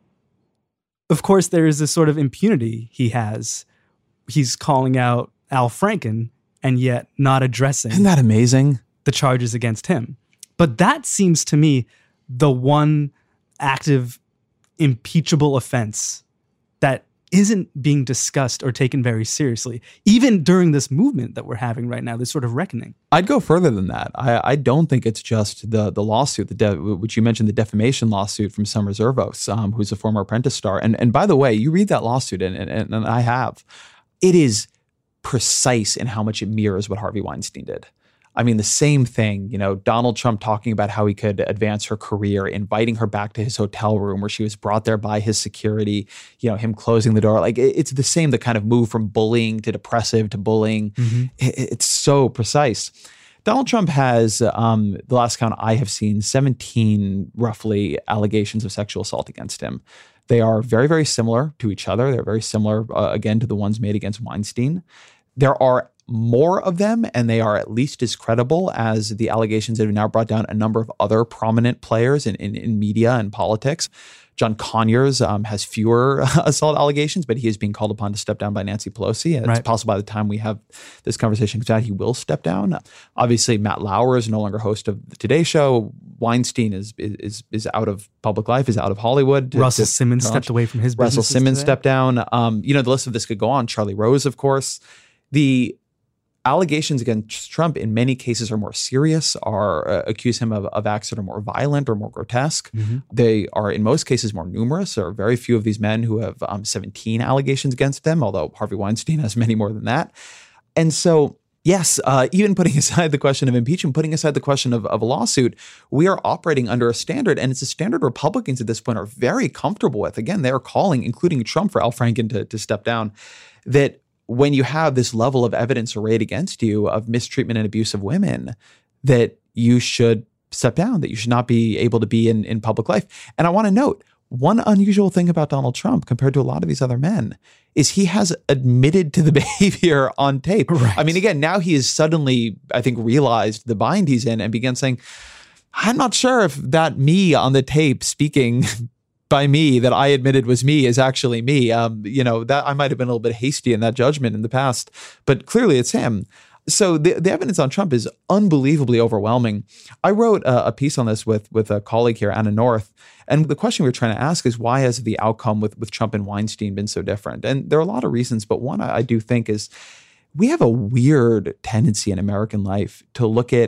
Of course, there is this sort of impunity he has. He's calling out Al Franken and yet not addressing Isn't that amazing? the charges against him. But that seems to me the one active impeachable offense that isn't being discussed or taken very seriously, even during this movement that we're having right now, this sort of reckoning. I'd go further than that. I, I don't think it's just the the lawsuit, the de- which you mentioned, the defamation lawsuit from Summer Zervos, um, who's a former Apprentice star. And and by the way, you read that lawsuit, and, and, and I have. It is precise in how much it mirrors what Harvey Weinstein did. I mean, the same thing, you know, Donald Trump talking about how he could advance her career, inviting her back to his hotel room where she was brought there by his security, you know, him closing the door. Like, it's the same, the kind of move from bullying to depressive to bullying. Mm-hmm. It, it's so precise. Donald Trump has, um, the last count I have seen, seventeen roughly allegations of sexual assault against him. They are very, very similar to each other. They're very similar, uh, again, to the ones made against Weinstein. There are more of them, and they are at least as credible as the allegations that have now brought down a number of other prominent players in, in, in media and politics. John Conyers um, has fewer assault allegations, but he is being called upon to step down by Nancy Pelosi. And right. It's possible by the time we have this conversation comes out, he will step down. Obviously, Matt Lauer is no longer host of the Today Show. Weinstein is is is out of public life, is out of Hollywood. Russell Simmons stepped away from his business. Russell Simmons today. stepped down. Um, you know, the list of this could go on. Charlie Rose, of course. The allegations against Trump in many cases are more serious, are uh, accuse him of, of acts that are more violent or more grotesque. Mm-hmm. They are in most cases more numerous. There are very few of these men who have um, seventeen allegations against them, although Harvey Weinstein has many more than that. And so, yes, uh, even putting aside the question of impeachment, putting aside the question of, of a lawsuit, we are operating under a standard, and it's a standard Republicans at this point are very comfortable with. Again, they are calling, including Trump, for Al Franken to, to step down, that when you have this level of evidence arrayed against you of mistreatment and abuse of women, that you should step down, that you should not be able to be in, in public life. And I want to note, one unusual thing about Donald Trump compared to a lot of these other men is he has admitted to the behavior on tape. Right. I mean, again, now he has suddenly, I think, realized the bind he's in and began saying, I'm not sure if that me on the tape speaking by me that I admitted was me is actually me. Um, you know, that I might have been a little bit hasty in that judgment in the past, but clearly it's him. So the, the evidence on Trump is unbelievably overwhelming. I wrote a, a piece on this with, with a colleague here, Anna North, and the question we were trying to ask is, why has the outcome with, with Trump and Weinstein been so different? And there are a lot of reasons, but one I, I do think is we have a weird tendency in American life to look at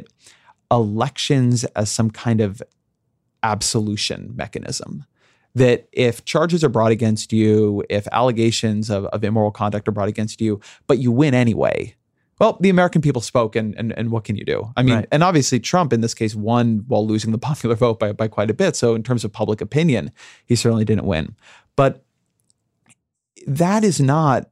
elections as some kind of absolution mechanism. That if charges are brought against you, if allegations of, of immoral conduct are brought against you, but you win anyway, well, the American people spoke, and and, and what can you do? I mean, right. And obviously Trump in this case won while losing the popular vote by, by quite a bit. So in terms of public opinion, he certainly didn't win. But that is not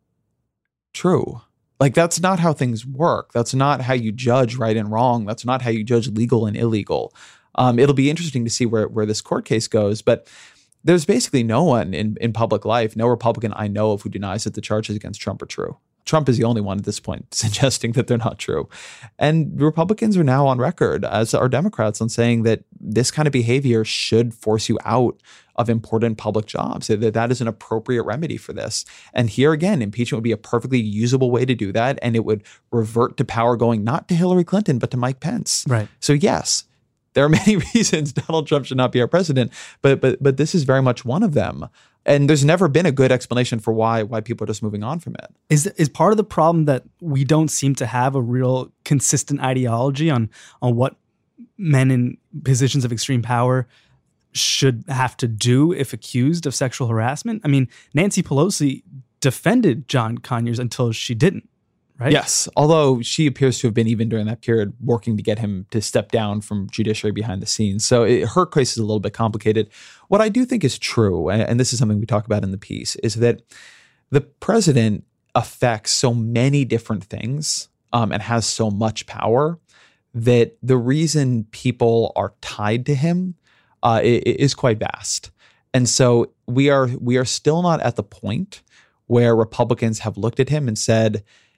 true. Like, that's not how things work. That's not how you judge right and wrong. That's not how you judge legal and illegal. Um, it'll be interesting to see where, where this court case goes. But there's basically no one in, in public life, no Republican I know of who denies that the charges against Trump are true. Trump is the only one at this point suggesting that they're not true. And Republicans are now on record, as are Democrats, on saying that this kind of behavior should force you out of important public jobs, that that is an appropriate remedy for this. And here again, impeachment would be a perfectly usable way to do that. And it would revert to power going not to Hillary Clinton, but to Mike Pence. Right. So yes, there are many reasons Donald Trump should not be our president, but but but this is very much one of them. And there's never been a good explanation for why why people are just moving on from it. Is is part of the problem that we don't seem to have a real consistent ideology on on what men in positions of extreme power should have to do if accused of sexual harassment? I mean, Nancy Pelosi defended John Conyers until she didn't. Right? Yes, although she appears to have been, even during that period, working to get him to step down from judiciary behind the scenes. So it, her case is a little bit complicated. What I do think is true, and, and this is something we talk about in the piece, is that the president affects so many different things um, and has so much power that the reason people are tied to him uh, is quite vast. And so we are we are still not at the point where Republicans have looked at him and said,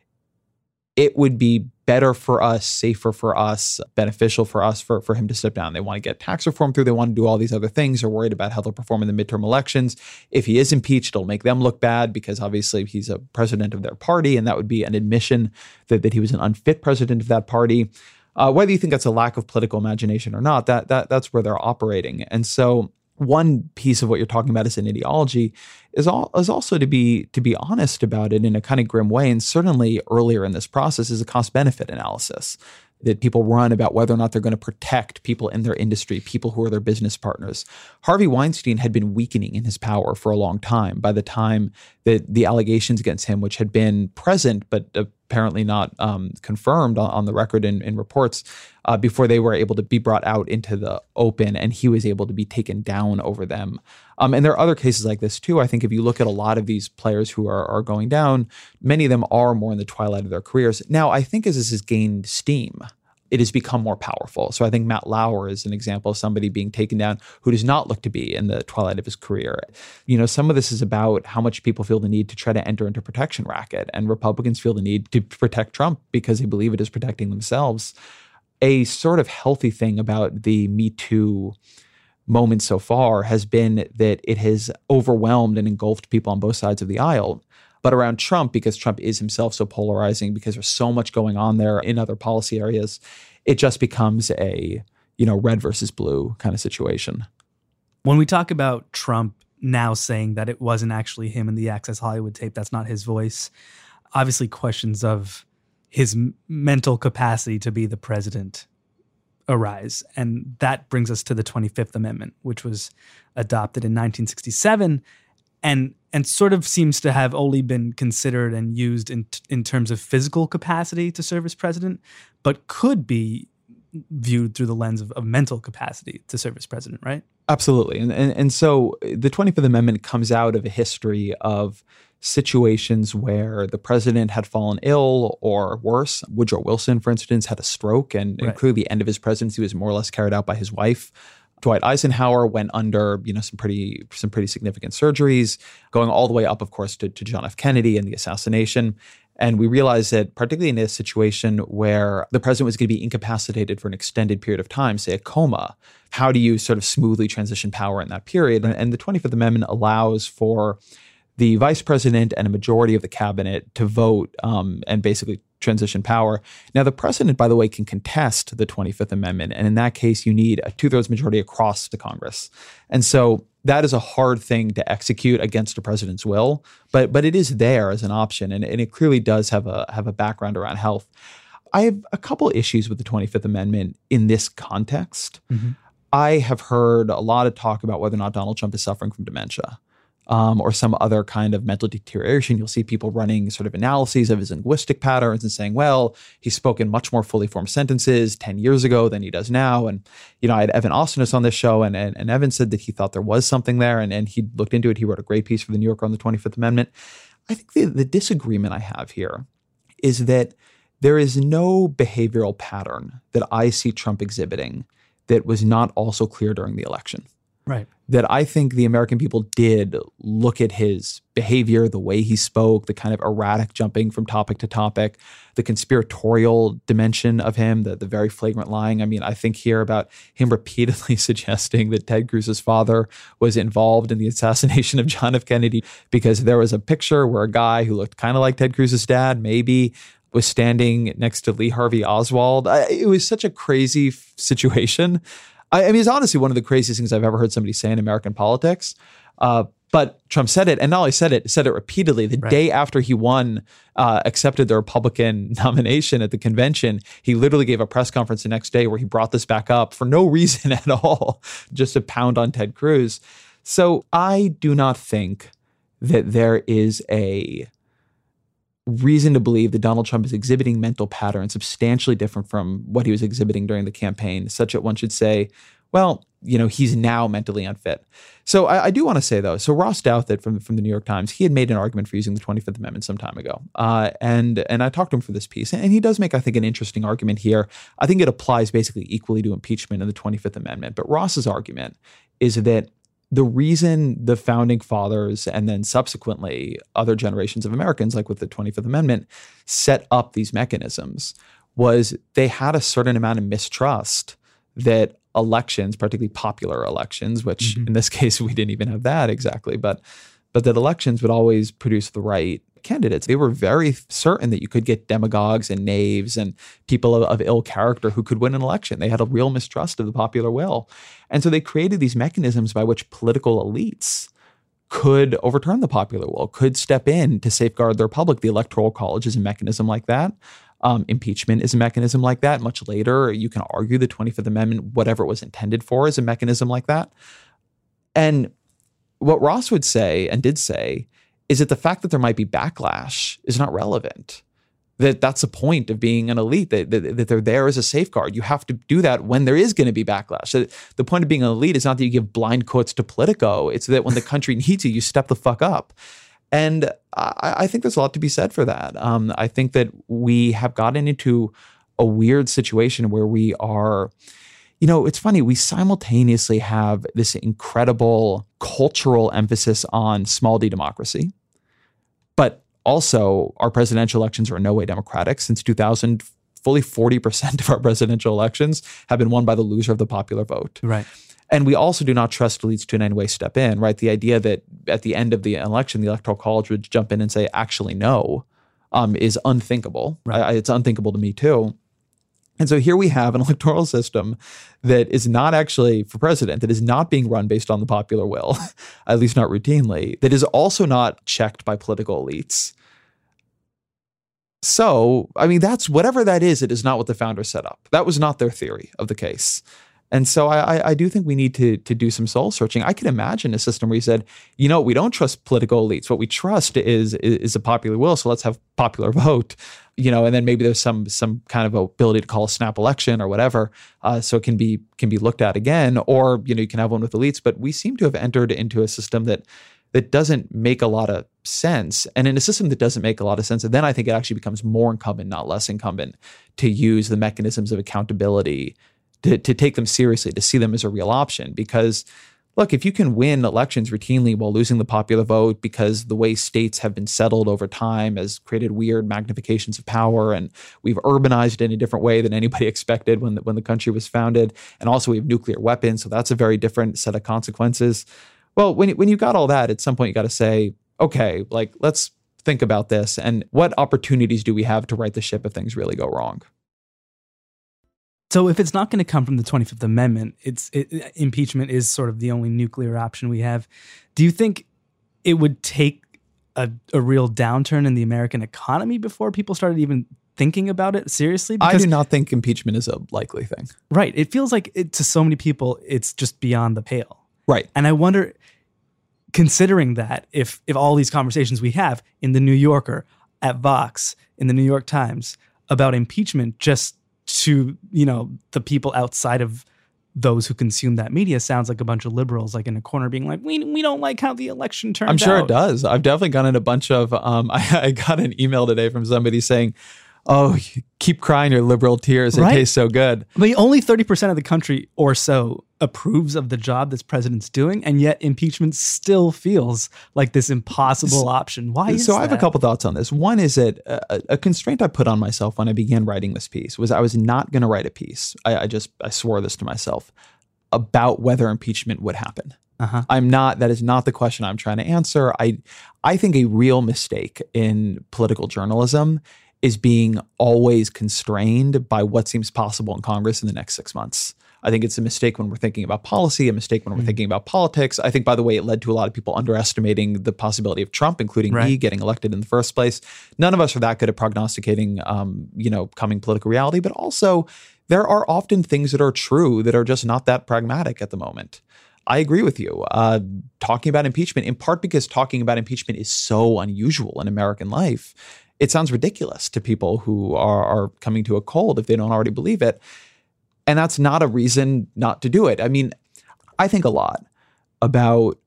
it would be better for us, safer for us, beneficial for us for, for him to step down. They want to get tax reform through. They want to do all these other things. They're worried about how they'll perform in the midterm elections. If he is impeached, it'll make them look bad because obviously he's a president of their party, and that would be an admission that, that he was an unfit president of that party. Uh, whether you think that's a lack of political imagination or not, that that that's where they're operating. And so one piece of what you're talking about as an ideology is, all, is also to be to be honest about it in a kind of grim way. And certainly earlier in this process is a cost-benefit analysis that people run about whether or not they're going to protect people in their industry, people who are their business partners. Harvey Weinstein had been weakening in his power for a long time by the time that the allegations against him, which had been present but apparently not um, confirmed on, on the record in, in reports, uh, before they were able to be brought out into the open, and he was able to be taken down over them. Um, and there are other cases like this too. I think if you look at a lot of these players who are, are going down, many of them are more in the twilight of their careers. Now, I think as this has gained steam, it has become more powerful. So I think Matt Lauer is an example of somebody being taken down who does not look to be in the twilight of his career. You know, some of this is about how much people feel the need to try to enter into protection racket, and Republicans feel the need to protect Trump because they believe it is protecting themselves. A sort of healthy thing about the Me Too moment so far has been that it has overwhelmed and engulfed people on both sides of the aisle. But around Trump, because Trump is himself so polarizing, because there's so much going on there in other policy areas, it just becomes a, you know, red versus blue kind of situation. When we talk about Trump now saying that it wasn't actually him in the Access Hollywood tape, that's not his voice, obviously questions of his m- mental capacity to be the president arise. And that brings us to the twenty-fifth Amendment, which was adopted in nineteen sixty-seven and and sort of seems to have only been considered and used in in terms of physical capacity to serve as president, but could be viewed through the lens of, of mental capacity to serve as president, right? Absolutely. And, and and so the twenty-fifth Amendment comes out of a history of situations where the president had fallen ill, or worse, Woodrow Wilson, for instance, had a stroke, and, right. and clearly the end of his presidency was more or less carried out by his wife. Dwight Eisenhower went under, you know, some pretty some pretty significant surgeries, going all the way up, of course, to, to John F. Kennedy and the assassination. And we realized that particularly in a situation where the president was going to be incapacitated for an extended period of time, say a coma, how do you sort of smoothly transition power in that period? And, and the twenty-fifth Amendment allows for the vice president and a majority of the cabinet to vote um, and basically transition power. Now, the president, by the way, can contest the twenty-fifth Amendment. And in that case, you need a two-thirds majority across the Congress. And so that is a hard thing to execute against a president's will, but but it is there as an option. And, and it clearly does have a have a background around health. I have a couple issues with the twenty-fifth Amendment in this context. Mm-hmm. I have heard a lot of talk about whether or not Donald Trump is suffering from dementia. Um, or some other kind of mental deterioration. You'll see people running sort of analyses of his linguistic patterns and saying, well, he's spoken much more fully formed sentences ten years ago than he does now. And, you know, I had Evan Ostenis on this show, and, and, and Evan said that he thought there was something there, and, and he looked into it. He wrote a great piece for the New Yorker on the twenty-fifth Amendment. I think the, the disagreement I have here is that there is no behavioral pattern that I see Trump exhibiting that was not also clear during the election. Right. That I think the American people did look at his behavior, the way he spoke, the kind of erratic jumping from topic to topic, the conspiratorial dimension of him, the, the very flagrant lying. I mean, I think here about him repeatedly suggesting that Ted Cruz's father was involved in the assassination of John F. Kennedy because there was a picture where a guy who looked kind of like Ted Cruz's dad, maybe, was standing next to Lee Harvey Oswald. I, it was such a crazy f- situation. I, I mean, it's honestly one of the craziest things I've ever heard somebody say in American politics. Uh, but Trump said it, and not only said it, said it repeatedly. The right. day after he won, uh, accepted the Republican nomination at the convention, he literally gave a press conference the next day where he brought this back up for no reason at all, just to pound on Ted Cruz. So I do not think that there is a reason to believe that Donald Trump is exhibiting mental patterns substantially different from what he was exhibiting during the campaign, such that one should say, well, you know, he's now mentally unfit. So I, I do want to say, though, so Ross Douthat from, from the New York Times, he had made an argument for using the twenty-fifth Amendment some time ago. Uh, and, and I talked to him for this piece, and he does make, I think, an interesting argument here. I think it applies basically equally to impeachment and the twenty-fifth Amendment. But Ross's argument is that the reason the founding fathers and then subsequently other generations of Americans, like with the twenty-fifth Amendment, set up these mechanisms was they had a certain amount of mistrust that elections, particularly popular elections, which mm-hmm. in this case, we didn't even have that exactly, but but that elections would always produce the right candidates. They were very certain that you could get demagogues and knaves and people of, of ill character who could win an election. They had a real mistrust of the popular will. And so they created these mechanisms by which political elites could overturn the popular will, could step in to safeguard the republic. The Electoral College is a mechanism like that. Um, impeachment is a mechanism like that. Much later, you can argue the twenty-fifth Amendment, whatever it was intended for, is a mechanism like that. And what Ross would say and did say is that the fact that there might be backlash is not relevant. That that's the point of being an elite, that, that, that they're there as a safeguard. You have to do that when there is going to be backlash. So the point of being an elite is not that you give blind quotes to Politico. It's that when the country needs you, you step the fuck up. And I, I think there's a lot to be said for that. Um, I think that we have gotten into a weird situation where we are, you know, it's funny, we simultaneously have this incredible cultural emphasis on small d democracy, but also our presidential elections are in no way democratic. Since two thousand, fully forty percent of our presidential elections have been won by the loser of the popular vote. Right. And we also do not trust elites to in any way step in, right? The idea that at the end of the election, the Electoral College would jump in and say, actually, no, um, is unthinkable. Right. I, it's unthinkable to me, too. And so here we have an electoral system that is not actually for president, that is not being run based on the popular will, at least not routinely, that is also not checked by political elites. So, I mean, that's whatever that is, it is not what the founders set up. That was not their theory of the case. And so I, I do think we need to, to do some soul searching. I could imagine a system where you said, you know, we don't trust political elites. What we trust is is, is a popular will. So let's have popular vote, you know, and then maybe there's some some kind of ability to call a snap election or whatever, uh, so it can be can be looked at again. Or you know, you can have one with elites. But we seem to have entered into a system that that doesn't make a lot of sense. And in a system that doesn't make a lot of sense, and then I think it actually becomes more incumbent, not less incumbent, to use the mechanisms of accountability. To, to take them seriously, to see them as a real option. Because, look, if you can win elections routinely while losing the popular vote because the way states have been settled over time has created weird magnifications of power, and we've urbanized in a different way than anybody expected when the, when the country was founded, and also we have nuclear weapons, so that's a very different set of consequences. Well, when, when you got all that, at some point you got to say, okay, like, let's think about this, and what opportunities do we have to right the ship if things really go wrong? So if it's not going to come from the twenty-fifth Amendment, it's it, impeachment is sort of the only nuclear option we have. Do you think it would take a, a real downturn in the American economy before people started even thinking about it seriously? Because, I do not think impeachment is a likely thing. Right. It feels like it, to so many people, it's just beyond the pale. Right. And I wonder, considering that, if if all these conversations we have in the New Yorker, at Vox, in the New York Times about impeachment just to, you know, the people outside of those who consume that media sounds like a bunch of liberals like in a corner being like, we we don't like how the election turned out. I'm sure out. It does. I've definitely gotten a bunch of, um, I, I got an email today from somebody saying, oh, keep crying your liberal tears. They right. taste so good. But only thirty percent of the country or so approves of the job this president's doing, and yet impeachment still feels like this impossible option. Why is so that? I have a couple thoughts on this. One is that a, a constraint I put on myself when I began writing this piece was I was not going to write a piece. I, I just I swore this to myself about whether impeachment would happen. Uh-huh. I'm not. That is not the question I'm trying to answer. I I think a real mistake in political journalism is being always constrained by what seems possible in Congress in the next six months. I think it's a mistake when we're thinking about policy, a mistake when we're mm. thinking about politics. I think, by the way, it led to a lot of people underestimating the possibility of Trump, including right. me, getting elected in the first place. None of us are that good at prognosticating, um, you know, coming political reality. But also, there are often things that are true that are just not that pragmatic at the moment. I agree with you. Uh, talking about impeachment, in part because talking about impeachment is so unusual in American life, it sounds ridiculous to people who are, are coming to a cold if they don't already believe it. And that's not a reason not to do it. I mean, I think a lot about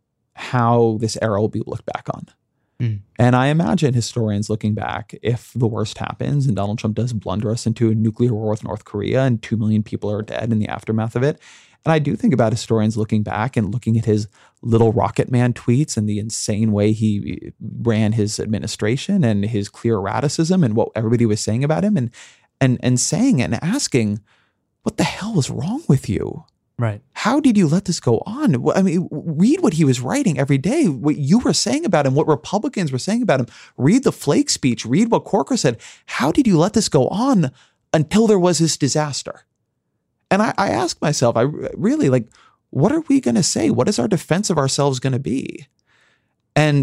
how this era will be looked back on. Mm. And I imagine historians looking back, if the worst happens and Donald Trump does blunder us into a nuclear war with North Korea and two million people are dead in the aftermath of it. And I do think about historians looking back and looking at his little rocket man tweets and the insane way he ran his administration and his clear erraticism and what everybody was saying about him and and and saying and asking, what the hell was wrong with you? Right. How did you let this go on? I mean, read what he was writing every day, what you were saying about him, what Republicans were saying about him. Read the Flake speech. Read what Corker said. How did you let this go on until there was this disaster? And I, I ask myself, I really like, what are we going to say? What is our defense of ourselves going to be? And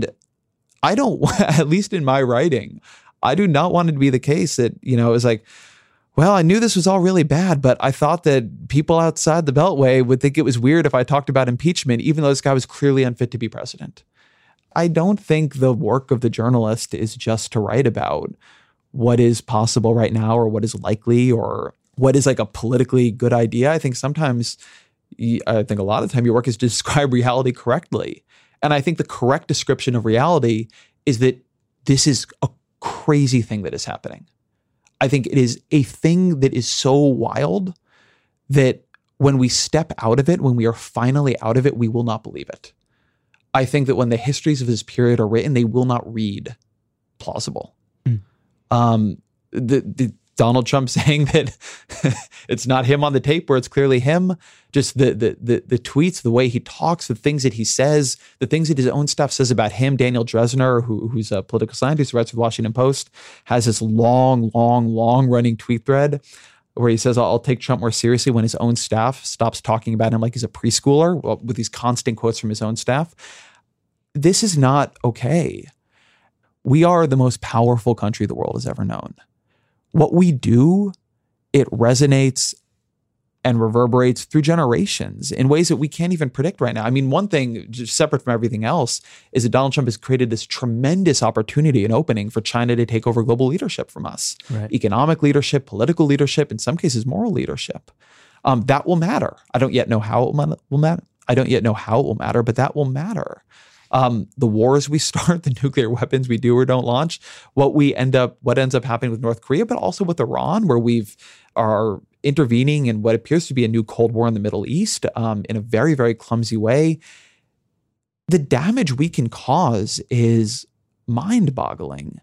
I don't, at least in my writing, I do not want it to be the case that, you know, it was like, well, I knew this was all really bad, but I thought that people outside the Beltway would think it was weird if I talked about impeachment, even though this guy was clearly unfit to be president. I don't think the work of the journalist is just to write about what is possible right now or what is likely or what is like a politically good idea. I think sometimes, I think a lot of the time your work is to describe reality correctly. And I think the correct description of reality is that this is a crazy thing that is happening. I think it is a thing that is so wild that when we step out of it, when we are finally out of it, we will not believe it. I think that when the histories of this period are written, they will not read plausible. Mm. Um, the, the Donald Trump saying that it's not him on the tape where it's clearly him, just the, the the the tweets, the way he talks, the things that he says, the things that his own staff says about him. Daniel Dresner, who, who's a political scientist who writes for the Washington Post, has this long, long, long running tweet thread where he says, I'll take Trump more seriously when his own staff stops talking about him like he's a preschooler, with these constant quotes from his own staff. This is not okay. We are the most powerful country the world has ever known. What we do, it resonates and reverberates through generations in ways that we can't even predict right now. I mean, one thing, just separate from everything else, is that Donald Trump has created this tremendous opportunity and opening for China to take over global leadership from us. Right. Economic leadership, political leadership, in some cases, moral leadership. Um, that will matter. I don't yet know how it will matter. I don't yet know how it will matter, but that will matter. Um, the wars we start, the nuclear weapons we do or don't launch, what we end up, what ends up happening with North Korea, but also with Iran, where we've are intervening in what appears to be a new Cold War in the Middle East um, in a very, very clumsy way. The damage we can cause is mind-boggling,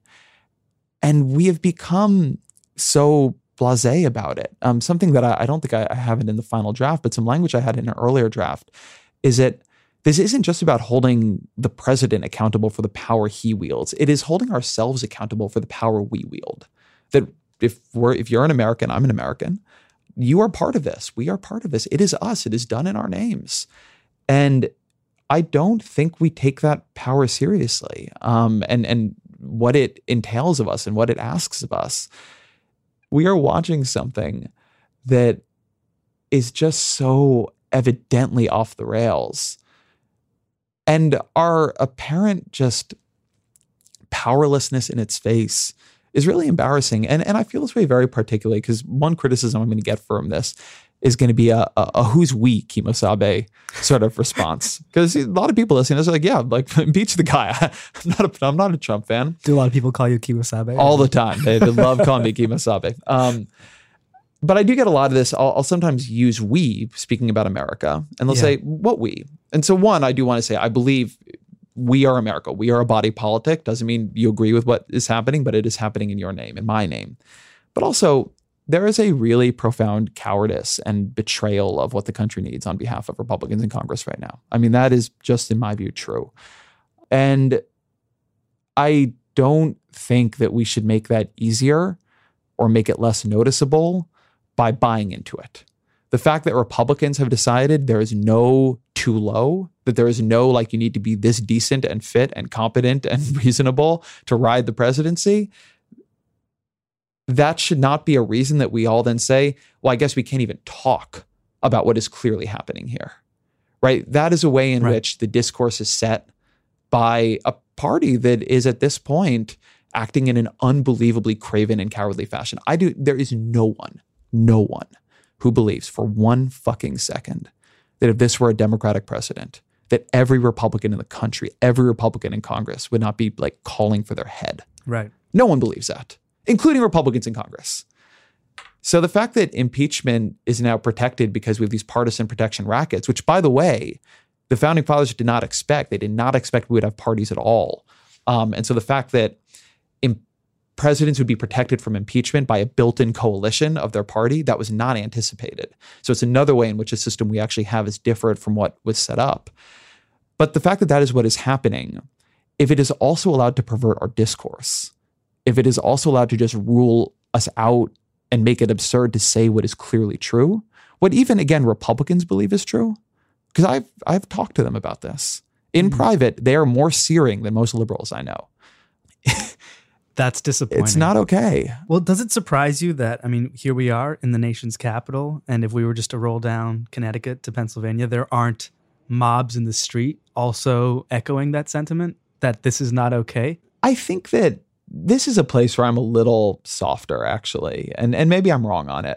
and we have become so blasé about it. Um, something that I, I don't think I, I have it in the final draft, but some language I had in an earlier draft is that this isn't just about holding the president accountable for the power he wields. It is holding ourselves accountable for the power we wield. That if we're if you're an American, I'm an American, you are part of this. We are part of this. It is us. It is done in our names. And I don't think we take that power seriously. Um, and, and what it entails of us and what it asks of us. We are watching something that is just so evidently off the rails. And our apparent just powerlessness in its face is really embarrassing. And, and I feel this way very particularly because one criticism I'm going to get from this is going to be a, a, a who's we Kimosabe sort of response. Because a lot of people listening to this are like, yeah, like impeach the guy. I'm not a, I'm not a Trump fan. Do a lot of people call you Kimosabe? All the time. They, they love calling me Kimosabe. Um, But I do get a lot of this. I'll, I'll sometimes use we, speaking about America, and they'll Yeah. say, what we? And so one, I do want to say, I believe we are America. We are a body politic. Doesn't mean you agree with what is happening, but it is happening in your name, in my name. But also, there is a really profound cowardice and betrayal of what the country needs on behalf of Republicans in Congress right now. I mean, that is just, in my view, true. And I don't think that we should make that easier or make it less noticeable by buying into it. The fact that Republicans have decided there is no too low, that there is no, like, you need to be this decent and fit and competent and reasonable to ride the presidency, that should not be a reason that we all then say, well, I guess we can't even talk about what is clearly happening here, right? That is a way in Right. which the discourse is set by a party that is at this point acting in an unbelievably craven and cowardly fashion. I do. There is no one, no one who believes for one fucking second that if this were a Democratic president, that every Republican in the country, every Republican in Congress would not be like calling for their head. Right. No one believes that, including Republicans in Congress. So the fact that impeachment is now protected because we have these partisan protection rackets, which, by the way, the founding fathers did not expect. They did not expect we would have parties at all. Um, and so the fact that im- presidents would be protected from impeachment by a built-in coalition of their party, that was not anticipated. So it's another way in which the system we actually have is different from what was set up. But the fact that that is what is happening, if it is also allowed to pervert our discourse, if it is also allowed to just rule us out and make it absurd to say what is clearly true, what even, again, Republicans believe is true, because I've, I've talked to them about this. In Mm-hmm. private, they are more searing than most liberals I know. That's disappointing. It's not okay. Well, does it surprise you that, I mean, here we are in the nation's capital, and if we were just to roll down Connecticut to Pennsylvania, there aren't mobs in the street also echoing that sentiment that this is not okay? I think that this is a place where I'm a little softer, actually, and, and maybe I'm wrong on it.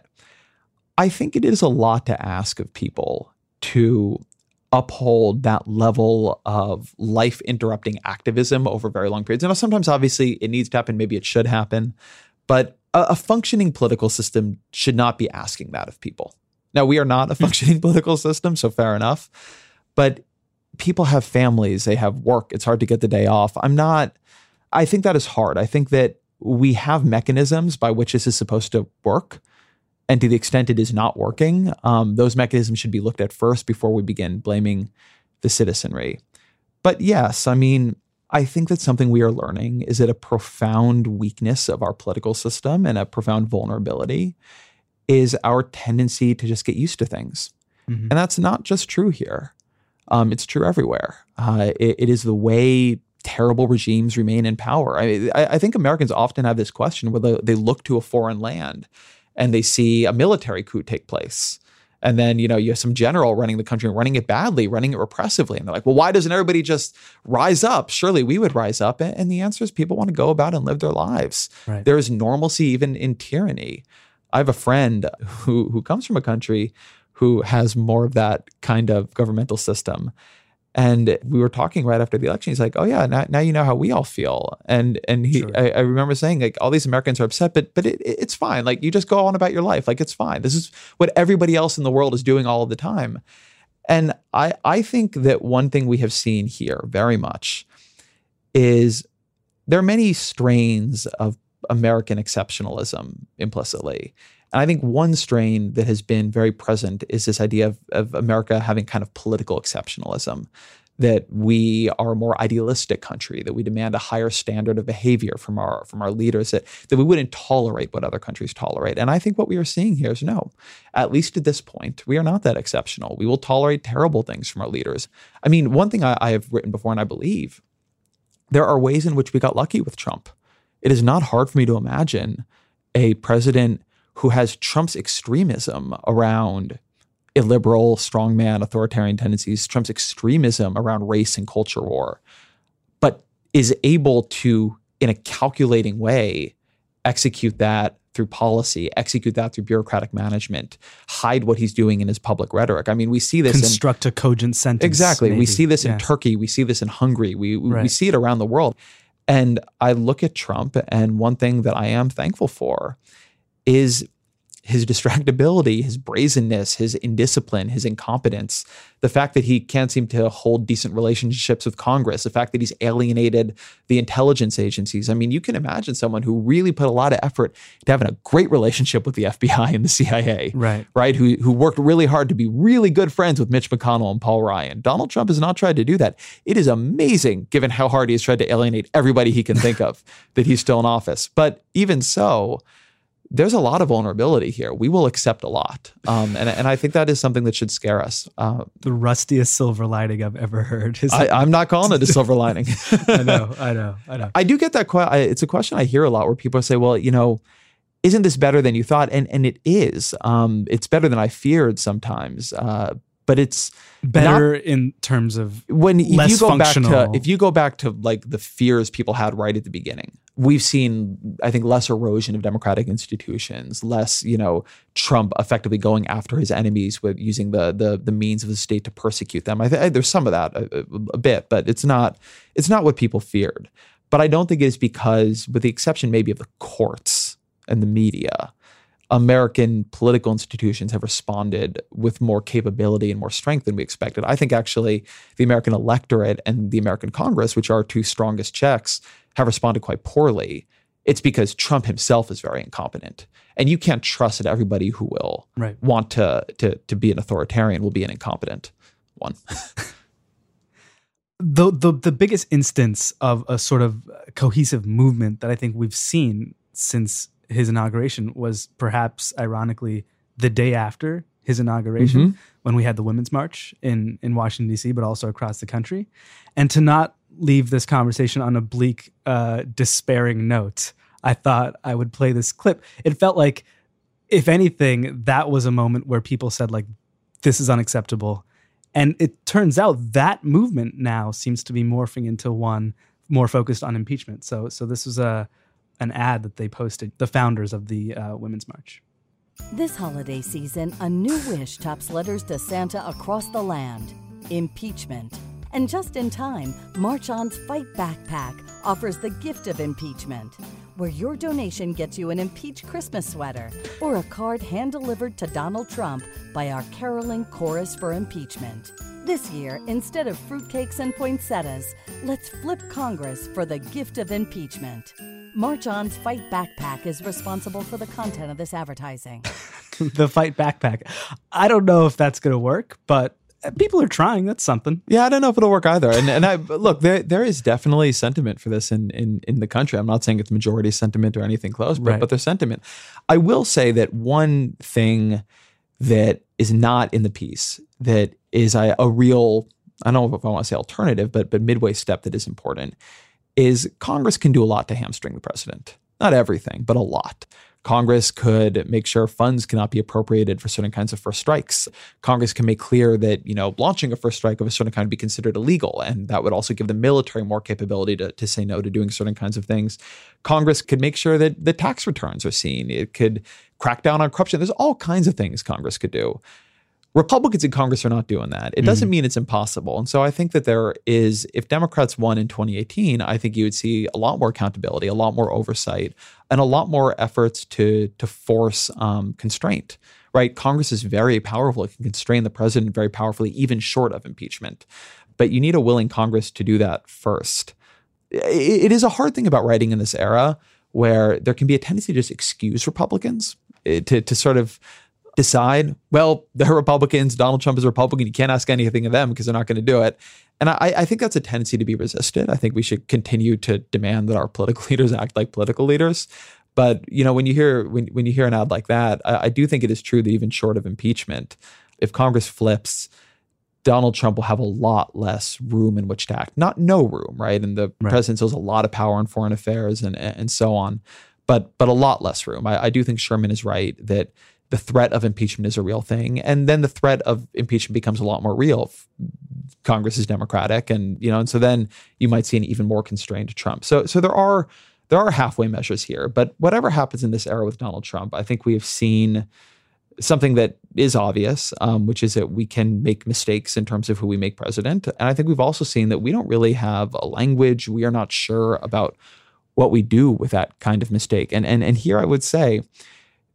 I think it is a lot to ask of people to uphold that level of life-interrupting activism over very long periods. Now, sometimes, obviously, it needs to happen. Maybe it should happen. But a, a functioning political system should not be asking that of people. Now, we are not a functioning political system, so fair enough. But people have families. They have work. It's hard to get the day off. I'm not... I think that is hard. I think that we have mechanisms by which this is supposed to work. And to the extent it is not working, um, those mechanisms should be looked at first before we begin blaming the citizenry. But yes, I mean, I think that something we are learning is that a profound weakness of our political system and a profound vulnerability is our tendency to just get used to things. Mm-hmm. And that's not just true here. Um, it's true everywhere. Uh, it, it is the way terrible regimes remain in power. I, I, I think Americans often have this question where they, they look to a foreign land and they see a military coup take place. And then, you know, you have some general running the country, running it badly, running it repressively. And they're like, well, why doesn't everybody just rise up? Surely we would rise up. And the answer is people want to go about and live their lives. Right. There is normalcy even in tyranny. I have a friend who who comes from a country who has more of that kind of governmental system. And we were talking right after the election. He's like, "Oh yeah, now, now you know how we all feel." And and he, Sure. I, I remember saying, like, all these Americans are upset, but but it, it's fine. Like, you just go on about your life. Like, it's fine. This is what everybody else in the world is doing all of the time. And I I think that one thing we have seen here very much is there are many strains of American exceptionalism implicitly. And I think one strain that has been very present is this idea of, of America having kind of political exceptionalism, that we are a more idealistic country, that we demand a higher standard of behavior from our from our leaders, that, that we wouldn't tolerate what other countries tolerate. And I think what we are seeing here is no, at least at this point, we are not that exceptional. We will tolerate terrible things from our leaders. I mean, one thing I, I have written before, and I believe, there are ways in which we got lucky with Trump. It is not hard for me to imagine a president who has Trump's extremism around illiberal, strongman, authoritarian tendencies, Trump's extremism around race and culture war, but is able to, in a calculating way, execute that through policy, execute that through bureaucratic management, hide what he's doing in his public rhetoric. I mean, we see this Construct in, a cogent sentence. Exactly. Maybe. We see this yeah. in Turkey. We see this in Hungary. We, we, Right. we see it around the world. And I look at Trump, and one thing that I am thankful for is his distractibility, his brazenness, his indiscipline, his incompetence, the fact that he can't seem to hold decent relationships with Congress, the fact that he's alienated the intelligence agencies. I mean, you can imagine someone who really put a lot of effort to having a great relationship with the F B I and the C I A, right? Right? Who who worked really hard to be really good friends with Mitch McConnell and Paul Ryan. Donald Trump has not tried to do that. It is amazing, given how hard he has tried to alienate everybody he can think of, that he's still in office. But even so, there's a lot of vulnerability here. We will accept a lot. Um, and, and I think that is something that should scare us. Uh, the rustiest silver lining I've ever heard. Is I, I'm not calling it a silver lining. I know, I know, I know. I do get that question. It's a question I hear a lot where people say, well, you know, isn't this better than you thought? And and it is. Um, it's better than I feared sometimes. Uh, but it's better not, in terms of when if less you go functional. back to if you go back to like the fears people had right at the beginning. We've seen, I think, less erosion of democratic institutions, less, you know, Trump effectively going after his enemies with using the the, the means of the state to persecute them. I think there's some of that a, a bit, but it's not it's not what people feared. But I don't think it's because, with the exception maybe of the courts and the media, American political institutions have responded with more capability and more strength than we expected. I think actually the American electorate and the American Congress, which are our two strongest checks, have responded quite poorly. It's because Trump himself is very incompetent. And you can't trust that everybody who will right. want to, to, to be an authoritarian will be an incompetent one. the, the the biggest instance of a sort of cohesive movement that I think we've seen since his inauguration was perhaps, ironically, the day after his inauguration, mm-hmm. when we had the Women's March in, in Washington, D C, but also across the country. And to not leave this conversation on a bleak, uh, despairing note, I thought I would play this clip. It felt like, if anything, that was a moment where people said, like, this is unacceptable. And it turns out that movement now seems to be morphing into one more focused on impeachment. So so this was a an ad that they posted, the founders of the uh, Women's March. This holiday season, a new wish tops letters to Santa across the land: impeachment. And just in time, March On's Fight Backpack offers the gift of impeachment, where your donation gets you an Impeach Christmas sweater or a card hand-delivered to Donald Trump by our caroling chorus for impeachment. This year, instead of fruitcakes and poinsettias, let's flip Congress for the gift of impeachment. March On's Fight Backpack is responsible for the content of this advertising. The Fight Backpack. I don't know if that's going to work, but people are trying. That's something. Yeah, I don't know if it'll work either. And and I look, there there is definitely sentiment for this in in in the country. I'm not saying it's majority sentiment or anything close, but right. but there's sentiment. I will say that one thing that is not in the piece that is a, a real, I don't know if I want to say alternative, but but midway step that is important is Congress can do a lot to hamstring the president. Not everything, but a lot. Congress could make sure funds cannot be appropriated for certain kinds of first strikes. Congress can make clear that, you know, launching a first strike of a certain kind would be considered illegal. And that would also give the military more capability to, to say no to doing certain kinds of things. Congress could make sure that the tax returns are seen. It could crack down on corruption. There's all kinds of things Congress could do. Republicans in Congress are not doing that. It doesn't mm. mean it's impossible. And so I think that there is, if Democrats won in twenty eighteen, I think you would see a lot more accountability, a lot more oversight, and a lot more efforts to, to force um, constraint, right? Congress is very powerful. It can constrain the president very powerfully, even short of impeachment. But you need a willing Congress to do that first. It, it is a hard thing about writing in this era where there can be a tendency to just excuse Republicans, to, to sort of decide, well, they're Republicans, Donald Trump is a Republican, you can't ask anything of them because they're not going to do it. And I, I think that's a tendency to be resisted. I think we should continue to demand that our political leaders act like political leaders. But, you know, when you hear when, when you hear an ad like that, I, I do think it is true that even short of impeachment, if Congress flips, Donald Trump will have a lot less room in which to act. Not no room, right? And the right. president still has a lot of power in foreign affairs and and so on, but but a lot less room. I, I do think Sherman is right that the threat of impeachment is a real thing. And then the threat of impeachment becomes a lot more real. Congress is Democratic. And, you know, and so then you might see an even more constrained Trump. So, so there are, there are halfway measures here, but whatever happens in this era with Donald Trump, I think we have seen something that is obvious, um, which is that we can make mistakes in terms of who we make president. And I think we've also seen that we don't really have a language. We are not sure about what we do with that kind of mistake. And, and, and here I would say,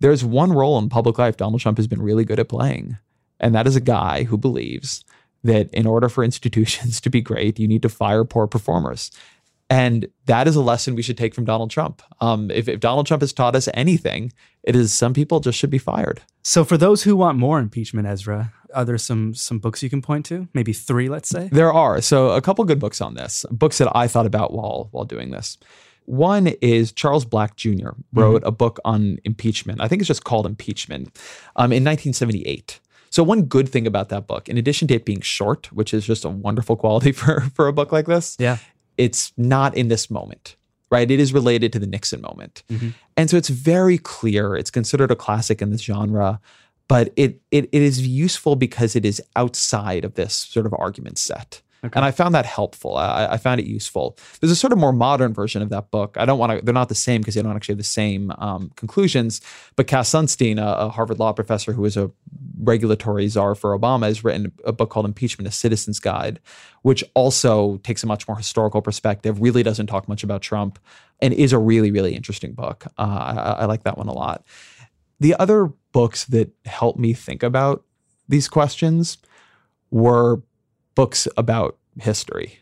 there's one role in public life Donald Trump has been really good at playing. And that is a guy who believes that in order for institutions to be great, you need to fire poor performers. And that is a lesson we should take from Donald Trump. Um, if, if Donald Trump has taught us anything, it is some people just should be fired. So for those who want more impeachment, Ezra, are there some some books you can point to? Maybe three, let's say? There are. So a couple good books on this, books that I thought about while while doing this. One is Charles Black Junior wrote mm-hmm. a book on impeachment. I think it's just called Impeachment um, in nineteen seventy-eight. So one good thing about that book, in addition to it being short, which is just a wonderful quality for, for a book like this, yeah, it's not in this moment, right? It is related to the Nixon moment. Mm-hmm. And so it's very clear. It's considered a classic in this genre, but it, it it is useful because it is outside of this sort of argument set. Okay. And I found that helpful. I, I found it useful. There's a sort of more modern version of that book. I don't want to, they're not the same because they don't actually have the same um, conclusions. But Cass Sunstein, a, a Harvard law professor who is a regulatory czar for Obama, has written a book called Impeachment, A Citizen's Guide, which also takes a much more historical perspective, really doesn't talk much about Trump, and is a really, really interesting book. Uh, I, I like that one a lot. The other books that helped me think about these questions were books about history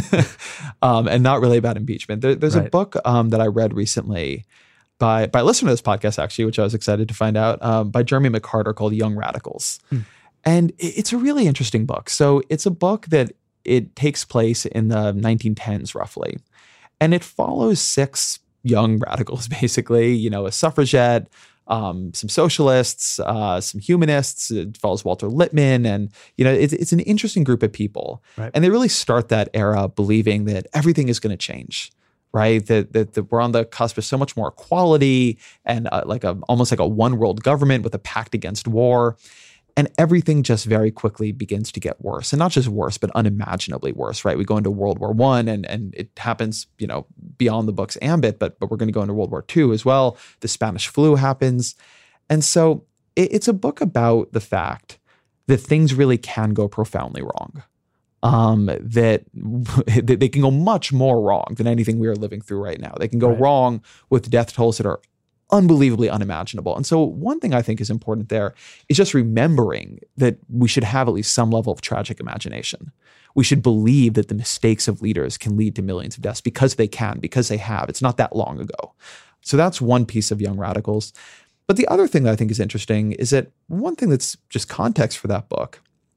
um, and not really about impeachment. There, there's right. a book um, that I read recently by by a listener to this podcast, actually, which I was excited to find out, um, by Jeremy McCarter, called Young Radicals. Hmm. And it's a really interesting book. So it's a book that it takes place in the nineteen tens, roughly. And it follows six young radicals, basically, you know, a suffragette, Um, some socialists, uh, some humanists. It follows Walter Lippmann, and you know it's, it's an interesting group of people, right. And they really start that era believing that everything is going to change, right? That, that that we're on the cusp of so much more equality and uh, like a almost like a one world government with a pact against war, and everything just very quickly begins to get worse, and not just worse, but unimaginably worse, right? We go into World War One, and and it happens, you know, beyond the book's ambit, but but we're going to go into World War Two as well. The Spanish flu happens, and so it, it's a book about the fact that things really can go profoundly wrong. Um, that, that they can go much more wrong than anything we are living through right now. They can go right. wrong with death tolls that are unbelievably unimaginable. And so one thing I think is important there is just remembering that we should have at least some level of tragic imagination. We should believe that the mistakes of leaders can lead to millions of deaths because they can, because they have. It's not that long ago. So that's one piece of Young Radicals. But the other thing that I think is interesting is that one thing that's just context for that book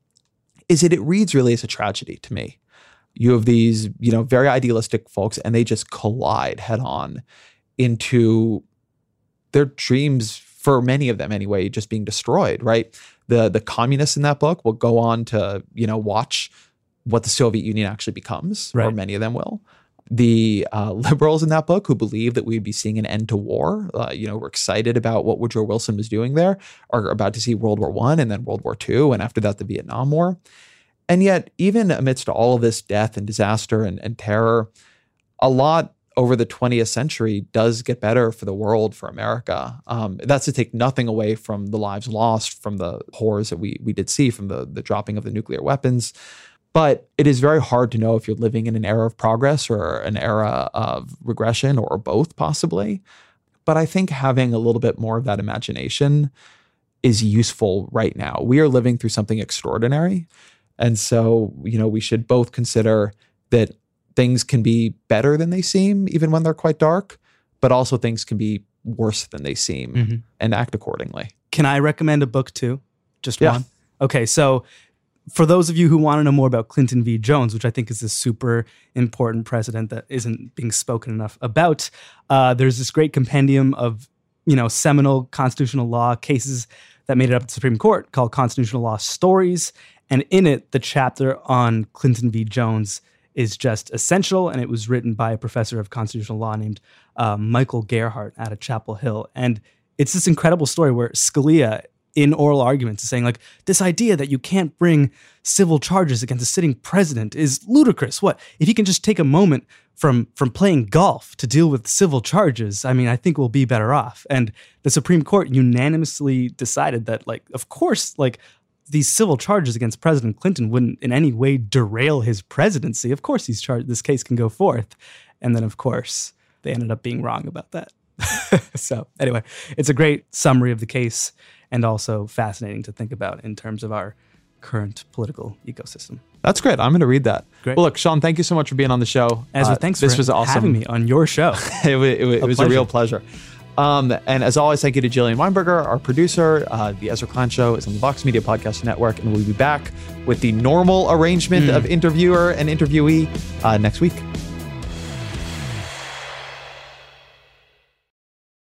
is that it reads really as a tragedy to me. You have these, you know, very idealistic folks, and they just collide head on into their dreams, for many of them anyway, just being destroyed, right? The the communists in that book will go on to, you know, watch what the Soviet Union actually becomes, right. or many of them will. The uh, liberals in that book who believe that we'd be seeing an end to war, uh, you know, we're excited about what Woodrow Wilson was doing there, are about to see World War One and then World War Two, and after that, the Vietnam War. And yet, even amidst all of this death and disaster and, and terror, a lot over the twentieth century does get better for the world, for America. Um, that's to take nothing away from the lives lost, from the horrors that we we did see, from the, the dropping of the nuclear weapons. But it is very hard to know if you're living in an era of progress or an era of regression, or both possibly. But I think having a little bit more of that imagination is useful right now. We are living through something extraordinary. And so, you know, we should both consider that things can be better than they seem, even when they're quite dark, but also things can be worse than they seem, mm-hmm. and act accordingly. Can I recommend a book too? Just yeah. one? Okay, so for those of you who want to know more about Clinton v. Jones, which I think is a super important precedent that isn't being spoken enough about, uh, there's this great compendium of, you know, seminal constitutional law cases that made it up to the Supreme Court called Constitutional Law Stories. And in it, the chapter on Clinton v. Jones is just essential, and it was written by a professor of constitutional law named uh, Michael Gerhardt out of Chapel Hill. And it's this incredible story where Scalia, in oral arguments, is saying, like, this idea that you can't bring civil charges against a sitting president is ludicrous. What? If you can just take a moment from, from playing golf to deal with civil charges, I mean, I think we'll be better off. And the Supreme Court unanimously decided that, like, of course, like, these civil charges against President Clinton wouldn't in any way derail his presidency. Of course, these char- this case can go forth. And then, of course, they ended up being wrong about that. So anyway, it's a great summary of the case and also fascinating to think about in terms of our current political ecosystem. That's great. I'm going to read that. Great. Well, look, Sean, thank you so much for being on the show. Ezra, Uh, thanks this for was awesome. having me on your show. it was, it was, A it was a pleasure. real pleasure. Um, and as always, thank you to Jillian Weinberger, our producer. Uh, the Ezra Klein Show is on the Vox Media Podcast Network, and we'll be back with the normal arrangement Mm. of interviewer and interviewee uh, next week.